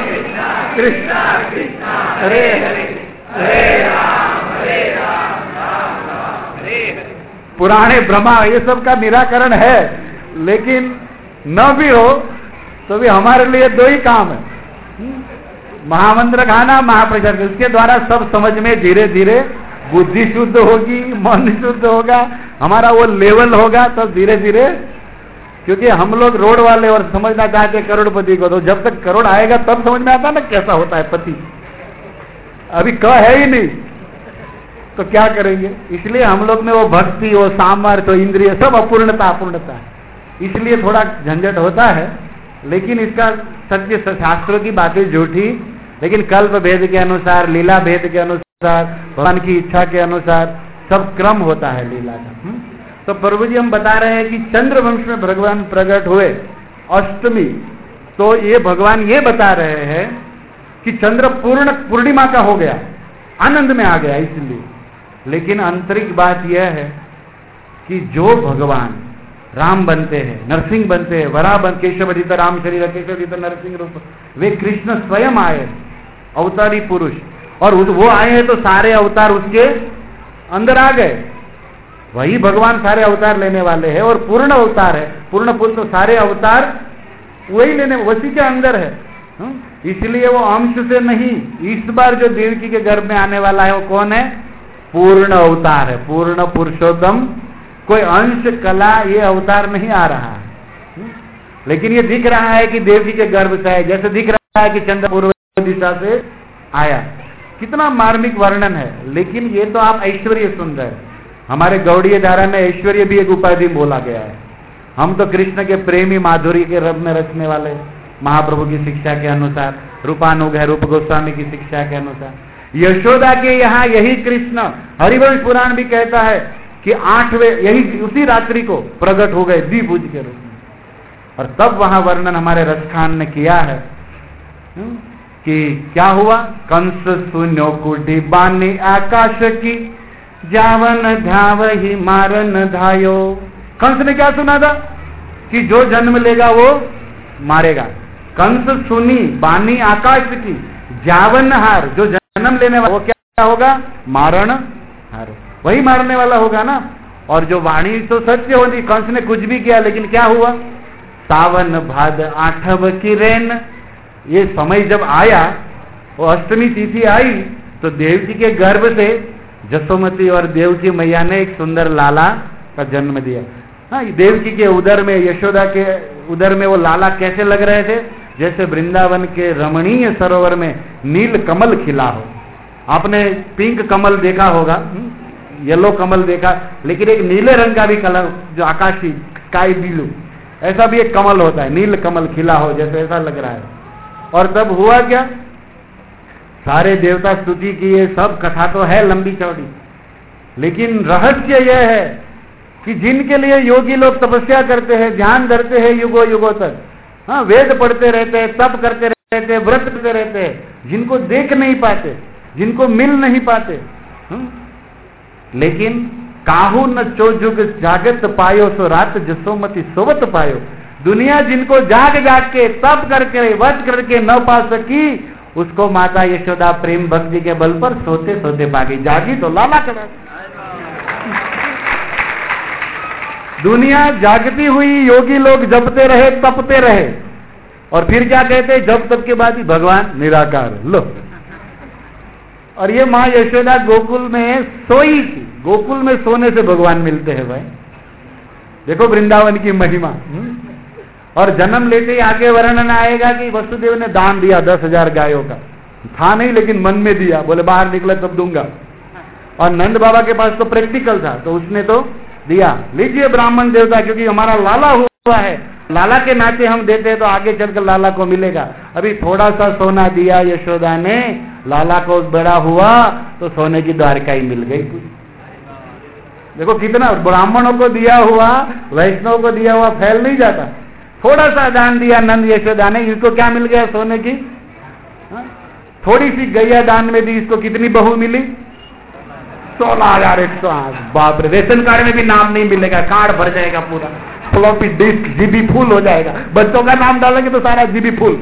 Speaker 1: कृष्णा कृष्णा हरे हरे हरे राम हरे राम राम राम हरे हरे। पुराने भ्रमा ये सब का निराकरण है, लेकिन न भी हो तो भी हमारे लिए दो ही काम है, महामंत्र खाना, महाप्रसाद। इसके द्वारा सब समझ में धीरे धीरे बुद्धि शुद्ध होगी, मन शुद्ध होगा, हमारा वो लेवल होगा, तब धीरे धीरे। क्योंकि हम लोग रोड वाले और समझना चाहते करोड़पति को, तो जब तक करोड़ आएगा तब समझ में आता ना कैसा होता है पति। अभी क है ही नहीं तो क्या करेंगे? इसलिए हम लोग में वो भक्ति, वो सामर्थ्य, वो इंद्रिय सब अपूर्णता अपूर्णता है। इसलिए थोड़ा झंझट होता है, लेकिन इसका सत्य शास्त्रों की बातें झूठी, लेकिन कल्प भेद के अनुसार, लीला भेद के अनुसार, भगवान की इच्छा के अनुसार सब क्रम होता है लीला का। तो प्रभु जी हम बता रहे हैं कि चंद्र वंश में भगवान प्रकट हुए अष्टमी। तो ये भगवान ये बता रहे हैं कि चंद्र पूर्ण पूर्णिमा का हो गया, आनंद में आ गया इसलिए। लेकिन आंतरिक बात यह है कि जो भगवान राम बनते हैं, नरसिंह बनते हैं, वरा बन केशव अधीत राम शरीर, केशव अधीत नरसिंह रूप, वे कृष्ण स्वयं आए, अवतारी पुरुष, और वो आए हैं तो सारे अवतार उसके अंदर आ गए। वही भगवान सारे अवतार लेने वाले हैं, और पूर्ण अवतार है, पूर्ण पुरुष, तो सारे अवतार वही लेने, वसी के अंदर है। इसलिए वो अंश से नहीं, इस बार जो देवकी के गर्भ में आने वाला है वो कौन है? पूर्ण अवतार है, पूर्ण पुरुषोत्तम। कोई अंश कला ये अवतार नहीं आ रहा है, लेकिन ये दिख रहा है कि देवकी के गर्भ से है, जैसे दिख रहा है कि चंद्र पूर्व दिशा से आया। कितना मार्मिक वर्णन है। लेकिन ये तो आप ऐश्वर्य सुन रहे हैं। हमारे गौड़ीय धारा में ऐश्वर्य भी एक उपाधि बोला गया है। हम तो कृष्ण के प्रेमी माधुरी के रब में रचने वाले महाप्रभु की शिक्षा के अनुसार, रूपानुग है रूप गोस्वामी की शिक्षा के अनुसार। यशोदा के यहाँ यही कृष्ण हरिवंश पुराण भी कहता है कि आठवें यही उसी रात्रि को प्रकट हो गए द्विभुज के रूप में। और तब वहां वर्णन हमारे रसखान ने किया है कि क्या हुआ, कंस सुनो कुटी बानी आकाश की, जावन ध्याव ही मारन धायो। कंस ने क्या सुना था कि जो जन्म लेगा वो मारेगा। कंस सुनी बानी आकाश की, जावन हार, जो जन्म लेने वाला वो क्या होगा, मारण हार, वही मारने वाला होगा ना। और जो वाणी तो सत्य होती, कंस ने कुछ भी किया लेकिन क्या हुआ, सावन भाद आठव की रेन। ये समय जब आया, वो अष्टमी तिथि आई, तो देव जी के गर्भ से जसोमती और देवकी मैया ने एक सुंदर लाला का जन्म दिया। हाँ, देवकी के उदर में, यशोदा के उदर में वो लाला कैसे लग रहे थे, जैसे वृंदावन के रमणीय सरोवर में नील कमल खिला हो। आपने पिंक कमल देखा होगा, येलो कमल देखा, लेकिन एक नीले रंग का भी कलर जो आकाशी स्काई ब्लू, ऐसा भी एक कमल होता है, नील कमल खिला हो जैसे, ऐसा लग रहा है। और तब हुआ क्या, सारे देवता स्तुति किए, सब कथा तो है लंबी चौड़ी, लेकिन रहस्य यह है कि जिनके लिए योगी लोग तपस्या करते हैं, ध्यान धरते हैं युगों युगों तक, हाँ, वेद पढ़ते रहते हैं, तप करते रहते हैं, व्रत करते रहते हैं, जिनको देख नहीं पाते, जिनको मिल नहीं पाते, हुँ? लेकिन काहू न चोजुग जागत पायो, सो रात जसोमती सोवत पायो। दुनिया जिनको जाग जाग के तप करके वध करके न पा सकी, उसको माता यशोदा प्रेम भक्ति के बल पर सोते सोते पा गई। जागी तो लाला करा। दुनिया जागती हुई, योगी लोग जपते रहे, तपते रहे, और फिर क्या कहते, जब तप के बाद ही भगवान निराकार लो। और ये माँ यशोदा गोकुल में सोई थी। गोकुल में सोने से भगवान मिलते हैं भाई, देखो वृंदावन की महिमा। और जन्म लेते ही आगे वर्णन आएगा कि वसुदेव ने दान दिया दस हजार गायों का, था नहीं लेकिन मन में दिया, बोले बाहर निकले तब दूंगा। और नंद बाबा के पास तो प्रैक्टिकल था, तो उसने तो दिया, लीजिए ब्राह्मण देवता, क्योंकि हमारा लाला हुआ है, लाला के नाते हम देते हैं तो आगे चलकर लाला को मिलेगा। अभी थोड़ा सा सोना दिया यशोदा ने, लाला को बड़ा हुआ तो सोने की द्वारका ही मिल गई पूरी। देखो कितना ब्राह्मणों को दिया हुआ, वैष्णव को दिया हुआ फैल नहीं जाता। थोड़ा सा दान दिया नंद यशोदा ने, इसको क्या मिल गया, सोने की। हा? थोड़ी सी गैया दान में दी, इसको कितनी बहू मिली, सोलह हजार एक सौ आठ। बाप रे, रेशन कार्ड में भी नाम नहीं मिलेगा, कार्ड भर जाएगा पूरा, फ्लॉपी डिस्क जीबी फुल हो जाएगा। बच्चों का नाम डालेंगे तो सारा जीबी फुल।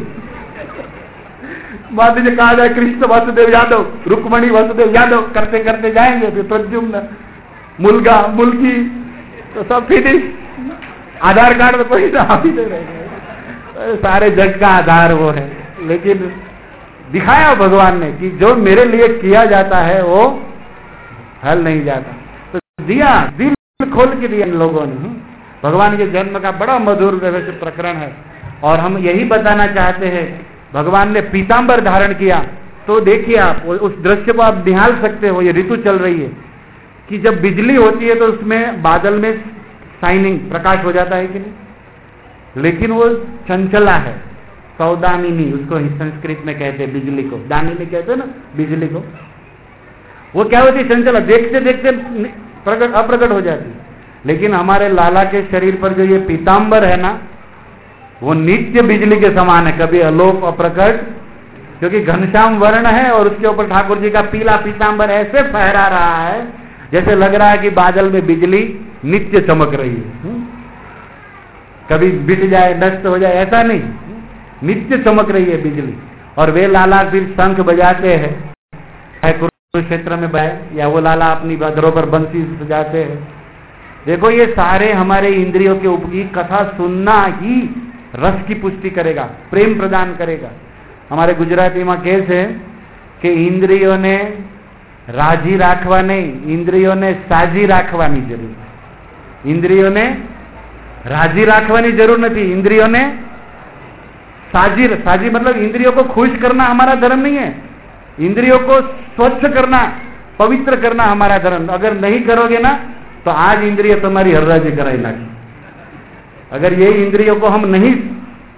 Speaker 1: मान लीजिए कहा जाए कृष्ण वासुदेव यादव, रुक्मणी वासुदेव यादव, करते करते जाएंगे, फिर प्रद्युम्न, मुलगा, मुलगी, तो सब फिनिश। आधार कार्ड में कोई नाम ही नहीं रहेगा, सारे जग का आधार वो है। लेकिन दिखाया भगवान ने कि जो मेरे लिए किया जाता है वो हल नहीं जाता, तो दिया, दिल खोल के दिया इन लोगों ने। भगवान के जन्म का बड़ा मधुर प्रकरण है। और हम यही बताना चाहते हैं, भगवान ने पीतांबर धारण किया, तो देखिए आप उस दृश्य को आप निहाल सकते हो। ये ऋतु चल रही है कि जब बिजली होती है तो उसमें बादल में शाइनिंग, प्रकाश हो जाता है कि नहीं, लेकिन वो चंचला है, सौदामिनी उसको संस्कृत में कहते हैं, बिजली को दामिनी कहते हैं ना बिजली को। वो क्या होती है, चंचला, देखते देखते प्रकट अप्रकट हो जाती है। लेकिन हमारे लाला के शरीर पर जो ये पीतांबर है ना, वो नित्य बिजली के समान है, कभी अलोप अप्रकट, क्योंकि घनश्याम वर्ण है और उसके ऊपर ठाकुर जी का पीला पीतांबर ऐसे फहरा रहा है जैसे लग रहा है कि बादल में बिजली नित्य चमक रही है, कभी बिट जाए, नष्ट हो जाए, ऐसा नहीं, नित्य चमक रही है बिजली। और वे लाला फिर शंख बजाते हैं, कुरुक्षेत्र में बजाए, या वो लाला अपनी बधरों पर बंसी बजाते हैं। देखो ये सारे हमारे इंद्रियों के ऊपर, कथा सुनना ही रस की पुष्टि करेगा, प्रेम प्रदान करेगा। हमारे गुजराती में केस है कि इंद्रियों ने राजी राखवा नहीं, इंद्रियों ने साजी राखवानी जरूर। इंद्रियों ने राजी राखवानी जरूर नहीं, इंद्रियों ने साजी, साजी मतलब इंद्रियों को खुश करना हमारा धर्म नहीं है, इंद्रियों को स्वच्छ करना, पवित्र करना हमारा धर्म। अगर नहीं करोगे ना तो आज इंद्रिय तुम्हारी हर्राजी कराई लागी। अगर ये इंद्रियों को हम नहीं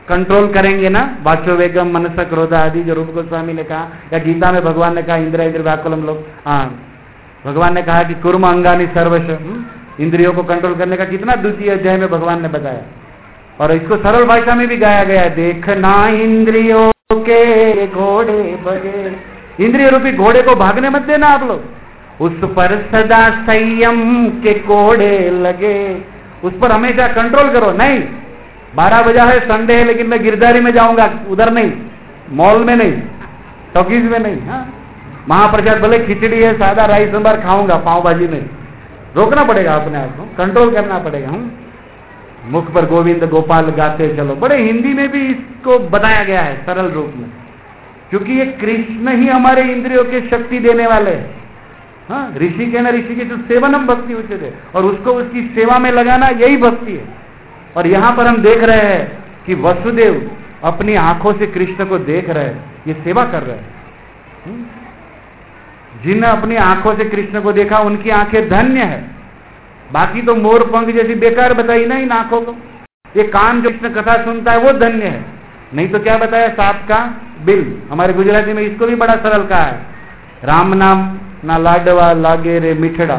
Speaker 1: कंट्रोल करेंगे ना, वाचो वेगम मनसा क्रोधा आदि जो रूप गोस्वामी ने कहा, या गीता में भगवान ने कहा इंद्र इंद्र व्याकुलम लोग, हाँ भगवान ने कहा कि कुर्म अंगानी सर्वश, इंद्रियों को कंट्रोल करने का कितना द्वितीय अध्याय में भगवान ने बताया। और इसको सरल भाषा में भी गाया गया है, देखना इंद्रियों के घोड़े भगे, इंद्रिय रूपी घोड़े को भागने मत देना आप लोग, उस पर सदा संयम के कोड़े लगे, उस पर हमेशा कंट्रोल करो। नहीं बारह बजा है, संडे है, लेकिन मैं गिरधारी में जाऊंगा, उधर नहीं, मॉल में नहीं, टॉकीज में नहीं, हाँ महाप्रसाद भले खिचड़ी है, सादा राइस सांभर खाऊंगा, पाव भाजी नहीं, रोकना पड़ेगा अपने आप को, कंट्रोल करना पड़ेगा। हम मुख पर गोविंद गोपाल गाते चलो, बड़े हिंदी में भी इसको बताया गया है सरल रूप में, क्योंकि ये कृष्ण ही हमारे इंद्रियों के शक्ति देने वाले हैं। हाँ ऋषि के न ऋषि के जो सेवनम भक्ति उचित है, और उसको उसकी सेवा में लगाना यही भक्ति है। और यहां पर हम देख रहे हैं कि वसुदेव अपनी आंखों से कृष्ण को देख रहे हैं, ये सेवा कर रहे हैं। जिन्हें अपनी आंखों से कृष्ण को देखा उनकी आंखें धन्य है, बाकी तो मोर पंख जैसी बेकार बताई ना इन आंखों को। ये कान जो कृष्ण कथा सुनता है वो धन्य है, नहीं तो क्या बताया, सांप का बिल। हमारे गुजराती में इसको भी बड़ा सरल कहा है, राम नाम ना लाडवा लागे रे मिठड़ा,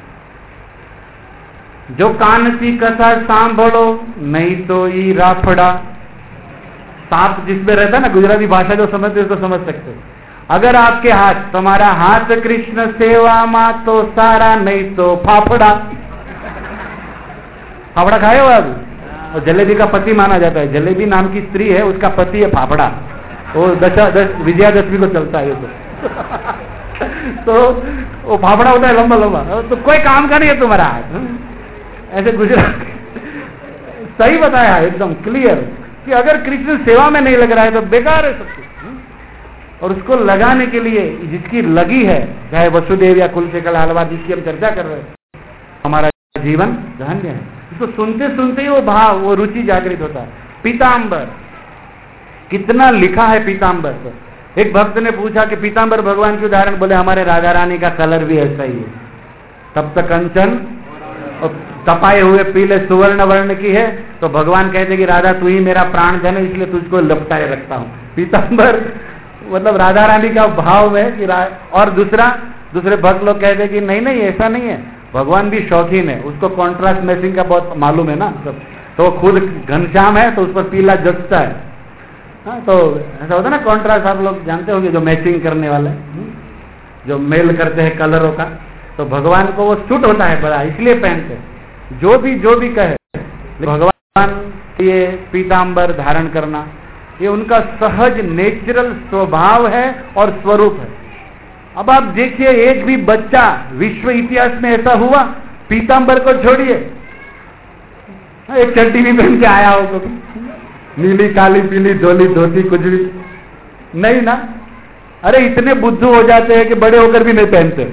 Speaker 1: जो कान की कथा सांभड़ो नहीं तो ई राफड़ा। सांप जिसमें रहता है ना, गुजराती भाषा जो समझते उसको समझ सकते। अगर आपके हाथ, तुम्हारा हाथ कृष्ण सेवा मा तो सारा, नहीं तो फाफड़ा। फाफड़ा खाए हो आप? और जलेबी का पति माना जाता है, जलेबी नाम की स्त्री है, उसका पति है फाफड़ा, वो दशा दस विजयादशमी को चलता है तो तो वो फाफड़ा होता है लंबा लंबा, तो कोई काम का नहीं है तुम्हारा हाथ। ऐसे गुजरात सही बताया एकदम क्लियर कि अगर कृष्ण सेवा में नहीं लग रहा है तो बेकार है सब कुछ। और उसको लगाने के लिए जिसकी लगी है, चाहे वसुदेव या कुलशेखर हलवा जिसकी हम चर्चा कर रहे हैं, हमारा जीवन धन्य है। इसको सुनते सुनते ही वो भाव, वो रुचि जागृत होता है। पीताम्बर, कितना लिखा है पीताम्बर पर। एक भक्त ने पूछा कि पीताम्बर भगवान की उदाहरण, बोले हमारे राधा रानी का कलर भी ऐसा ही है, तब तक कंचन और तपाए हुए पीले सुवर्ण वर्ण की है, तो भगवान कहते कि राधा तू ही मेरा प्राण धन है, इसलिए तुझको लपटाए रखता हूं। पीताम्बर मतलब राधा रानी का भाव है कि और दूसरा दूसरे भक्त लोग कहते कि नहीं नहीं ऐसा नहीं है, भगवान भी शौकीन है, उसको कॉन्ट्रास्ट मैचिंग का बहुत मालूम है ना सब, तो खुद घनश्याम है तो उस पर पीला जचता है। हाँ तो ऐसा होता है ना कॉन्ट्रास्ट, आप लोग जानते होंगे जो मैचिंग करने वाले, जो मेल करते हैं कलरों का, तो भगवान को वो सूट होता है बड़ा, इसलिए पहनते हैं। जो भी जो भी कहे, भगवान ये पीताम्बर धारण करना ये उनका सहज नेचुरल स्वभाव है और स्वरूप है। अब आप देखिए, एक भी बच्चा विश्व इतिहास में ऐसा हुआ पीताम्बर को छोड़िए, एक चड्डी भी पहन के आया हो कभी, नीली काली पीली धोली धोती कुछ भी नहीं ना। अरे इतने बुद्धू हो जाते हैं कि बड़े होकर भी नहीं पहनते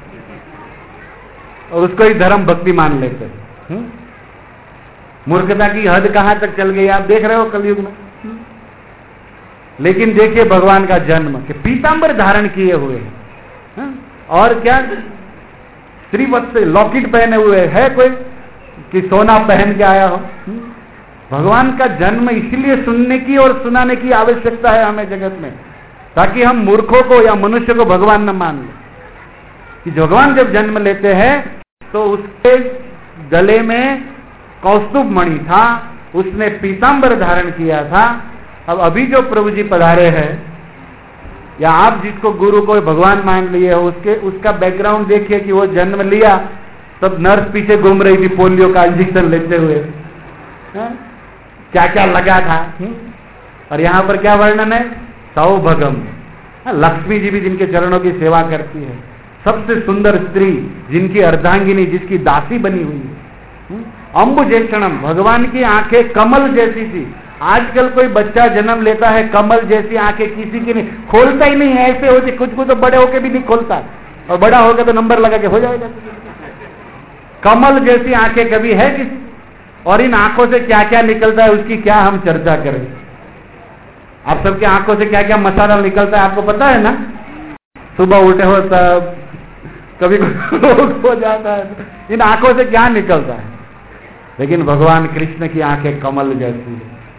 Speaker 1: और उसको ही धर्म भक्ति मान लेते हैं। मूर्खता की हद कहां तक चल गई आप देख रहे हो कलयुग में। लेकिन देखिए भगवान का जन्म कि पीताम्बर धारण किए हुए हैं, और क्या श्रीवत्स लॉकेट पहने हुए है कोई कि सोना पहन के आया हो। भगवान का जन्म इसलिए सुनने की और सुनाने की आवश्यकता है हमें जगत में, ताकि हम मूर्खों को या मनुष्य को भगवान न मान लें। कि भगवान जब जन्म लेते हैं तो उसके गले में कौस्तुभ मणि था, उसने पीताम्बर धारण किया था। अब अभी जो प्रभु जी पधारे हैं, या आप जिसको गुरु को भगवान मान लिए हो, उसके उसका बैकग्राउंड देखिए कि वो जन्म लिया तब नर्स पीछे घूम रही थी पोलियो का इंजेक्शन लेते हुए, है? क्या क्या लगा था। और यहाँ पर क्या वर्णन है, सौभगम, लक्ष्मी जी भी जिनके चरणों की सेवा करती है, सबसे सुंदर स्त्री जिनकी अर्धांगिनी, जिसकी दासी बनी हुई है। अम्बुजेक्षणम, भगवान की आंखें कमल जैसी थी। आजकल कोई बच्चा जन्म लेता है, कमल जैसी आंखें किसी की नहीं, खोलता ही नहीं है, ऐसे होती, कुछ कुछ तो बड़े होके भी नहीं खोलता, और बड़ा होकर तो नंबर लगा के हो जाएगा। कमल जैसी आंखें कभी है किसी? और इन आंखों से क्या क्या निकलता है उसकी क्या हम चर्चा करें। आप सबके आंखों से क्या क्या मसाला निकलता है आपको पता है ना। सुबह उठे हो तब कभी रोग हो जाता है, इन आंखों से क्या निकलता है। लेकिन भगवान कृष्ण की आंखें कमल जैसी है,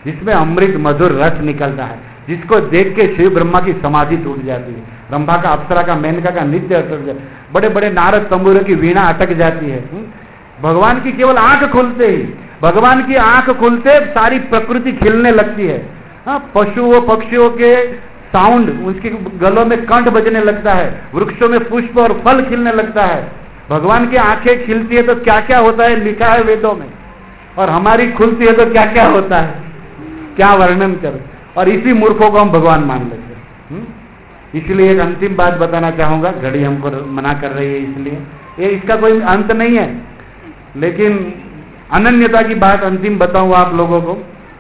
Speaker 1: जिसमें अमृत मधुर रस निकलता है, जिसको देख के शिव ब्रह्मा की समाधि टूट जाती है, रंभा का, अप्सरा का, मेनका का नृत्य अटक जाता है, बड़े बड़े नारद तंबूरों की वीणा अटक जाती है। भगवान की केवल आंख खुलते ही, भगवान की आंख खुलते सारी प्रकृति खिलने लगती है। हाँ, पशुओं पक्षियों के साउंड, उसके गलों में कंठ बजने लगता है, वृक्षों में पुष्प और फल खिलने लगता है। भगवान की आंखें खिलती है तो क्या क्या होता है लिखा है वेदों में, और हमारी खुलती है तो क्या क्या होता है, क्या वर्णन कर। और इसी मूर्खों को हम भगवान मान लेते हैं। इसलिए एक अंतिम बात बताना चाहूंगा, घड़ी हमको मना कर रही है, इसलिए ये इसका कोई अंत नहीं है, लेकिन अनन्यता की बात अंतिम बताऊं आप लोगों को।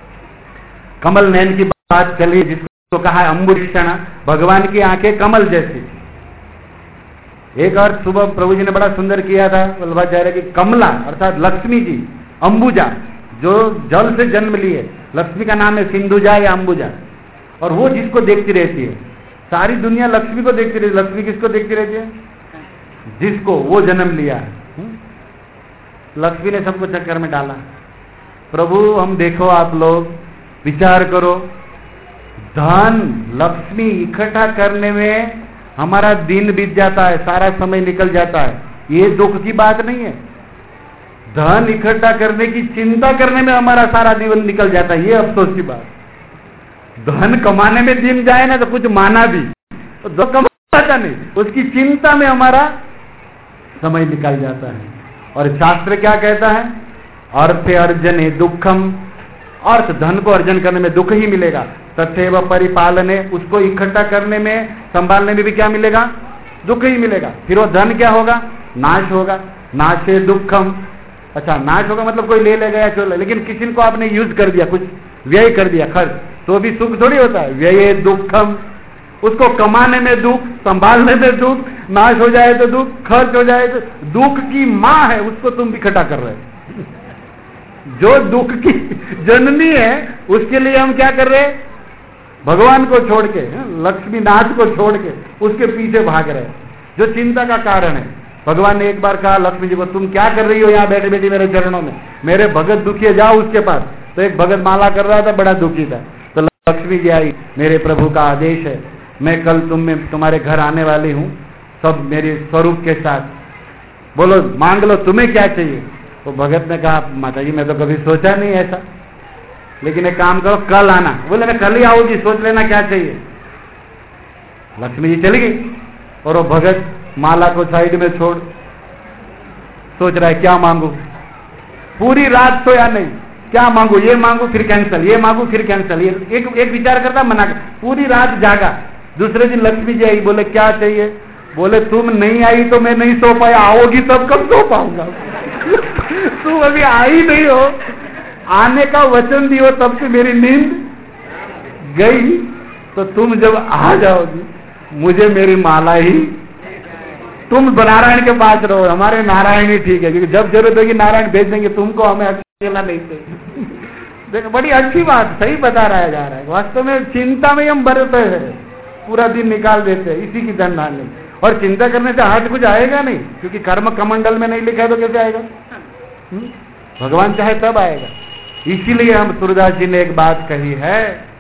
Speaker 1: कमल नयन की बात चली, जिसको कहा है अम्बुरीक्षण, भगवान की आंखें कमल जैसी। एक अर्थ सुबह प्रभु जी ने बड़ा सुंदर किया था वल्लभाचार्य की, कमला अर्थात लक्ष्मी जी, अंबुजा जो जल से जन्म लिए, लक्ष्मी का नाम है सिंधुजा या अंबुजा, और वो जिसको देखती रहती है, सारी दुनिया लक्ष्मी को देखती रहती है। लक्ष्मी किसको देखती रहती है? जिसको वो जन्म लिया है। लक्ष्मी ने सबको चक्कर में डाला। प्रभु हम देखो, आप लोग विचार करो, धन लक्ष्मी इकट्ठा करने में हमारा दिन बीत जाता है, सारा समय निकल जाता है, ये दुख की बात नहीं है। धन इकट्ठा करने की चिंता करने में हमारा सारा जीवन निकल जाता है, ये अफसोस की बात। धन कमाने में दिन जाए ना तो कुछ माना भी, तो दो कमाता नहीं, उसकी चिंता में हमारा समय निकल जाता है। और शास्त्र क्या कहता है? अर्थे अर्जने दुखम, अर्थ धन को अर्जन करने में दुख ही मिलेगा, तथैव परिपालने, उसको इकट्ठा करने में, संभालने में भी क्या मिलेगा? दुख ही मिलेगा। फिर वो धन क्या होगा? नाश होगा। नाशे दुखम, अच्छा नाश होगा मतलब कोई ले ले गया चलो, लेकिन किसी को आपने यूज कर दिया, कुछ व्यय कर दिया, खर्च, तो भी सुख थोड़ी होता है। व्यय दुखम, उसको कमाने में दुख, संभालने में दुख, नाश हो जाए तो दुख, खर्च हो जाए तो दुख की माँ है, उसको तुम इकट्ठा कर रहे हो। जो दुख की जननी है उसके लिए हम क्या कर रहे हैं? भगवान को छोड़ के, लक्ष्मी नाथ को छोड़ के उसके पीछे भाग रहे हैं, जो चिंता का कारण है। भगवान ने एक बार कहा लक्ष्मी जी को, तुम क्या कर रही हो यहाँ बैठे बैठे मेरे चरणों में? मेरे भगत दुखी है, जाओ उसके पास। तो एक भगत माला कर रहा था, बड़ा दुखी था, तो लक्ष्मी जी आई, मेरे प्रभु का आदेश है, मैं कल तुम में तुम्हारे घर आने वाली हूँ, सब मेरे स्वरूप के साथ, बोलो मांग लो तुम्हें क्या चाहिए। तो भगत ने कहा माता जी मैं तो कभी सोचा नहीं ऐसा, लेकिन एक काम करो कल आना। बोले मैं कल ही आऊंगी, सोच लेना क्या चाहिए। लक्ष्मी जी चली गई, और वो भगत माला को साइड में छोड़ सोच रहा है क्या मांगू। पूरी रात सोया नहीं, क्या मांगू, ये मांगू फिर कैंसिल, ये मांगू फिर कैंसिल, ये एक एक विचार करता मना कर, पूरी रात जागा। दूसरे दिन लक्ष्मी जी आई, बोले क्या चाहिए? बोले तुम नहीं आई तो मैं नहीं सो पाया, आओगी तब कब सो पाऊंगा। तुम अभी आई नहीं हो, आने का वचन दियो तब से मेरी नींद गई, तो तुम जब आ जाओगी मुझे मेरी माला ही, तुम नारायण के पास रहो, हमारे नारायण ही ठीक है, क्योंकि जब जरूरत होगी नारायण भेज देंगे तुमको, हमें अकेला नहीं चाहिए। देखो बड़ी अच्छी बात, सही बता रहा जा रहा है। वास्तव में चिंता में हम बरते हैं, पूरा दिन निकाल देते हैं इसी की धनधान नहीं, और चिंता करने से हाथ कुछ आएगा नहीं, क्योंकि कर्म कमंडल में नहीं लिखा है तो कैसे आएगा? हुँ? भगवान चाहे तब आएगा। इसीलिए हम सूरदास जी ने एक बात कही है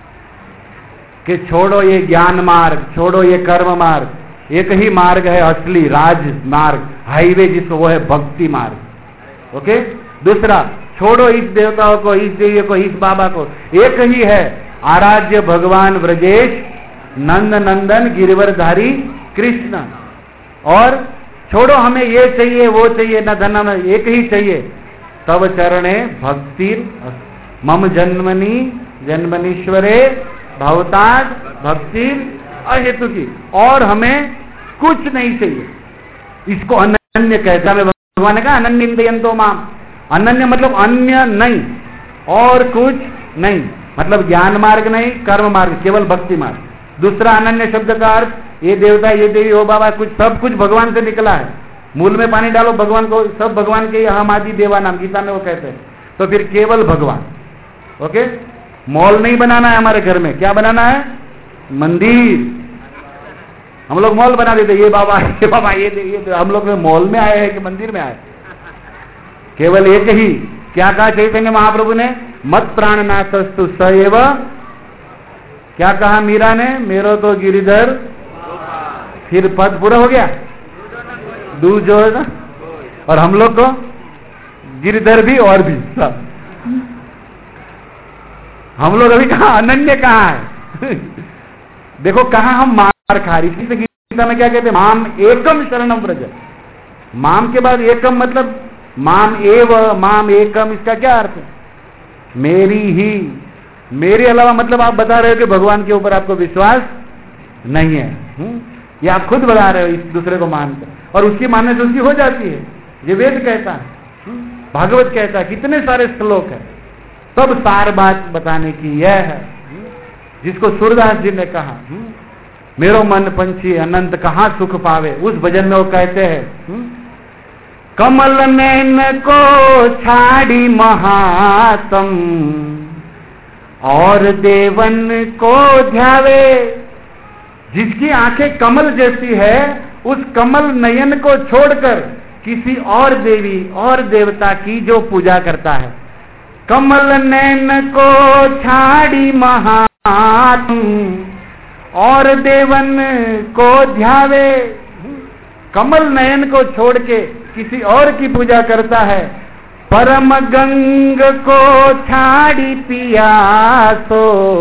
Speaker 1: कि छोड़ो ये ज्ञान मार्ग, छोड़ो ये कर्म मार्ग, एक ही मार्ग है असली राज मार्ग, हाईवे जिसको, वो है भक्ति मार्ग। ओके, दूसरा छोड़ो इस देवताओं को, इस देवी को, इस बाबा को, एक ही है आराध्य भगवान ब्रजेश नंद नंदन गिरिवरधारी कृष्ण। और छोड़ो हमें ये चाहिए वो चाहिए न धन, एक ही चाहिए, तब चरणे भक्ति मम जन्मनी जन्मनीश्वरे भवताद भक्ति अहेतु की, और हमें कुछ नहीं चाहिए। इसको अनन्य कहता है भगवान ने कहा, अनन्य इंद्रियंतो माम, अनन्य मतलब अन्य नहीं और कुछ नहीं, मतलब ज्ञान मार्ग नहीं, कर्म मार्ग, केवल भक्ति मार्ग। दूसरा अनन्य शब्द का अर्थ, ये देवता ये देवी हो बाबा, कुछ सब कुछ भगवान से निकला है, मूल में पानी डालो भगवान को, सब भगवान के हम आदि देवा नाम, गीता में वो कहते हैं। तो फिर केवल भगवान। ओके, मॉल नहीं बनाना है हमारे घर में, क्या बनाना है? मंदिर। हम लोग मॉल बना देते, ये बाबा ये बाबा ये दे, ये दे। हम लोग मॉल में आए हैं कि मंदिर में आए? केवल एक ही। क्या कहा चैतन्य महाप्रभु ने? मत प्राणनाथस्तु सएव, क्या कहा मीरा ने, मेरो तो गिरिधर, फिर पद पूरा हो गया, दू जो है ना, और हम लोग को गिरिधर भी और भी सब। हम लोग अभी कहा अनन्य कहाँ है? देखो कहाँ हम मार खा रही। इसी से गीता में क्या कहते हैं, माम एकम शरणम व्रज। माम के बाद एकम मतलब माम एव, माम एकम, इसका क्या अर्थ है? मेरी ही, मेरे अलावा मतलब आप बता रहे हो कि भगवान के ऊपर आपको विश्वास नहीं है। हुँ? ये आप खुद बता रहे हो इस दूसरे को मानकर, और उसकी मानने से उसकी हो जाती है। ये वेद कहता है, भागवत कहता है, कितने सारे श्लोक है। सब सार बात बताने की यह है, जिसको सूरदास जी ने कहा, मेरो मन पंछी अनंत कहाँ सुख पावे। उस भजन में वो कहते हैं, कमल नैन को छाड़ी महातम और देवन को ध्यावे। जिसकी आंखें कमल जैसी है, उस कमल नयन को छोड़कर किसी और देवी और देवता की जो पूजा करता है। कमल नैन को छाड़ी महात्म और देवन को ध्यावे। कमल नयन को छोड़ के किसी और की पूजा करता है। परम गंग को छाड़ी पियासो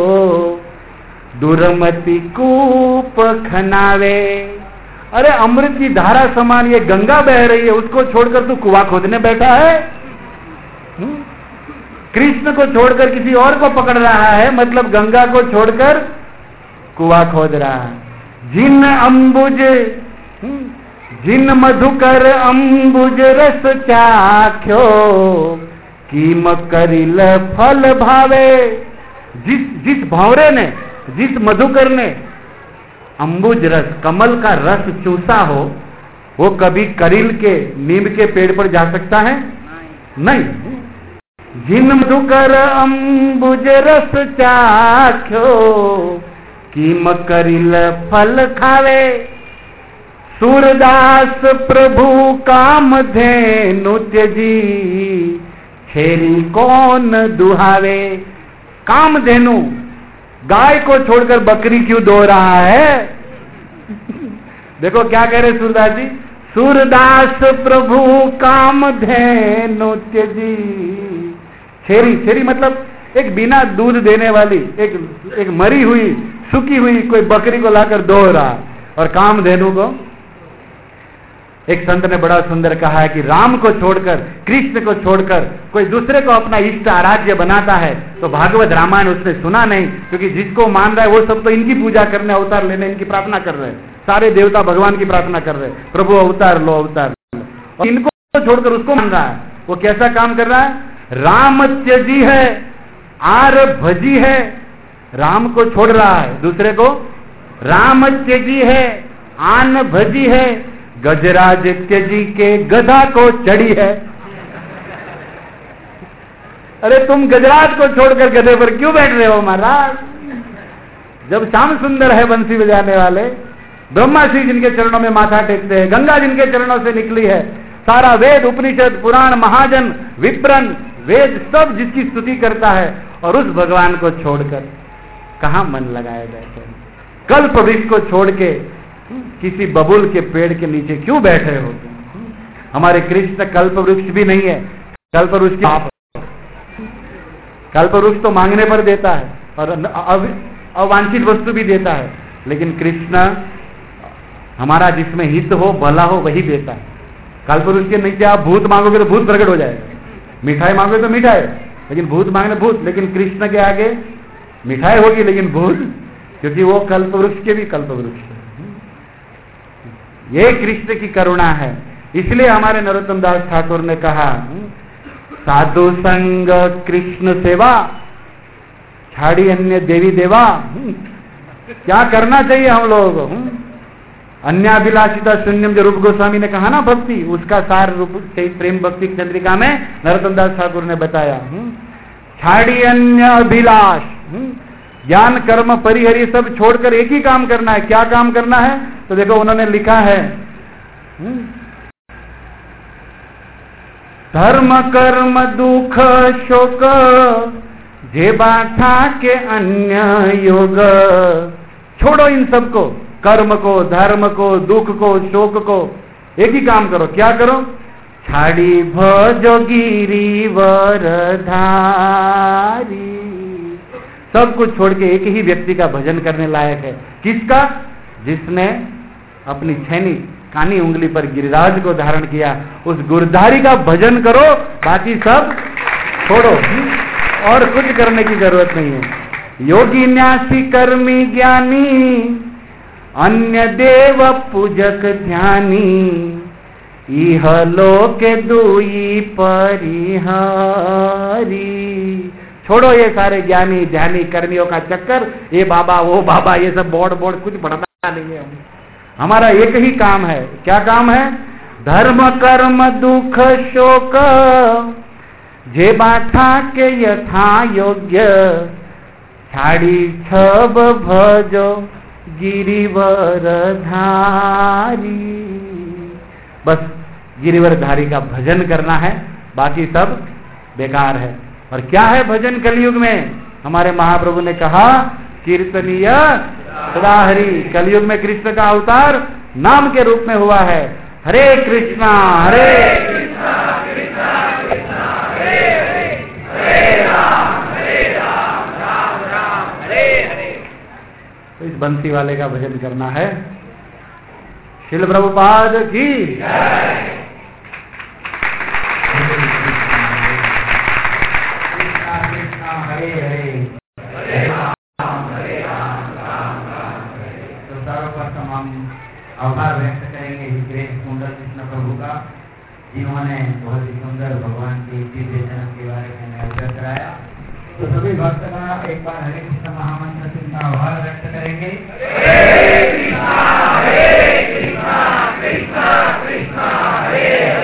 Speaker 1: दुर्मति कूप खनावे। अरे अमृत की धारा समान ये गंगा बह रही है, उसको छोड़कर तू कुआं खोदने बैठा है। कृष्ण को छोड़कर किसी और को पकड़ रहा है, मतलब गंगा को छोड़कर कुआं खोद रहा है। जिन अंबुज जिन मधुकर अंबुज रस चाख्यो कीम करिल फल भावे। जिस जिस भंवरे ने, जिस मधुकर ने अंबुज रस, कमल का रस चूसा हो, वो कभी करिल के, नीम के पेड़ पर जा सकता है? नहीं, नहीं। जिन मधुकर अंबुज रस चाख्यो कीम करिल फल खावे। सूरदास प्रभु काम धेनु त्यजी छेरी कौन दुहावे। काम धेनु, गाय को छोड़कर बकरी क्यों दो रहा है? देखो क्या कह रहे सूरदास जी, सूरदास प्रभु काम धेनु त्यजी। छेरी, छेरी मतलब एक बिना दूध देने वाली, एक एक मरी हुई सूखी हुई कोई बकरी को लाकर दो रहा, और काम धेनु को। एक संत ने बड़ा सुंदर कहा है कि राम को छोड़कर, कृष्ण को छोड़कर कोई दूसरे को अपना इष्ट आराध्य बनाता है तो भागवत रामायण उसने सुना नहीं, क्योंकि जिसको मान रहा है वो सब तो इनकी पूजा करने, अवतार लेने इनकी प्रार्थना कर रहे हैं। सारे देवता भगवान की प्रार्थना कर रहे हैं, प्रभु अवतार लो, अवतार लो, और इनको छोड़कर उसको मान रहा है। वो कैसा काम कर रहा है? राम त्यजी है, आर भजी है। राम को छोड़ रहा है, दूसरे को राम त्यजी है, आन भजी है। गजराज त्यजी के गधा को चढ़ी है। अरे तुम गजराज को छोड़कर गधे पर क्यों बैठ रहे हो महाराज? जब श्याम सुंदर है बंसी बजाने वाले, ब्रह्मा जी जिनके चरणों में माथा टेकते हैं, गंगा जिनके चरणों से निकली है, सारा वेद उपनिषद पुराण महाजन विप्रन वेद सब जिसकी स्तुति करता है, और उस भगवान को छोड़कर कहां मन लगाया जाए? कल्प वृक्ष को छोड़ के किसी बबुल के पेड़ के नीचे क्यों बैठे हो? हमारे कृष्ण कल्प वृक्ष भी नहीं है, कल्प वृक्ष की आप कल्प वृक्ष तो मांगने पर देता है और अवांछित वस्तु भी देता है, लेकिन कृष्ण हमारा जिसमें हित हो, भला हो, वही देता है। कल्प वृक्ष के नीचे आप भूत मांगोगे तो भूत प्रकट हो जाएगा, मिठाई मांगोगे तो मिठाई, लेकिन भूत मांगने भूत। लेकिन कृष्ण के आगे मिठाई होगी लेकिन भूत, क्योंकि वो कल्प वृक्ष के भी कल्प वृक्ष है। ये कृष्ण की करुणा है। इसलिए हमारे नरोत्तम दास ठाकुर ने कहा, साधु संग कृष्ण सेवा छाड़ी अन्य देवी देवा। क्या करना चाहिए हम लोगों को? अन्याभिलाषिता शून्यम, जो रूप गोस्वामी ने कहा ना भक्ति, उसका सार रूप प्रेम भक्ति चंद्रिका में नरोत्तम दास ठाकुर ने बताया। छाड़ी अन्य अभिलाष, ज्ञान कर्म परिहरी सब छोड़कर एक ही काम करना है। क्या काम करना है? तो देखो उन्होंने लिखा है, धर्म कर्म दुख शोक जे बाठा के अन्य योग, छोड़ो इन सबको, कर्म को, धर्म को, दुख को, शोक को। एक ही काम करो, क्या करो? छाड़ी भजो गिरिवर धारी। सब कुछ छोड़ के एक ही व्यक्ति का भजन करने लायक है। किसका? जिसने अपनी छेनी कानी उंगली पर गिरिराज को धारण किया, उस गुरधारी का भजन करो, बाकी सब छोड़ो, और कुछ करने की जरूरत नहीं है। योगी न्यासी कर्मी ज्ञानी, अन्य देव पूजक ध्यानी, इह लोक दुई परिहारी। छोड़ो ये सारे ज्ञानी ध्यानी कर्मियों का चक्कर, ये बाबा वो बाबा, ये सब बोर्ड बोर्ड कुछ बढ़ता नहीं है। हमारा एक ही काम है। क्या काम है? धर्म कर्म दुख शोक, जे बाठा के यथा योग्य, छाड़ी छब भजो गिरिवर धारी। बस गिरिवर धारी का भजन करना है, बाकी सब बेकार है। और क्या है भजन कलयुग में? हमारे महाप्रभु ने कहा, कीर्तनीय सदा हरि। कलयुग में कृष्ण का अवतार नाम के रूप में हुआ है। हरे कृष्णा हरे कृष्णा कृष्णा कृष्णा हरे हरे, हरे राम हरे राम राम राम हरे हरे। तो इस बंसी वाले का भजन करना है। श्रील प्रभुपाद की जय। कृष्णा कृष्णा हरे हरे, हरे राम हरे राम राम राम हरे। तो सर्वप्रथम हम आभार व्यक्त करेंगे ग्रेट सुंदर कृष्ण प्रभु का, जिन्होंने बहुत ही सुंदर भगवान के दिव्य जन्म के बारे में अवगत कराया। तो सभी भक्तगण एक बार हरे कृष्ण महामंत्र से आभार व्यक्त करेंगे।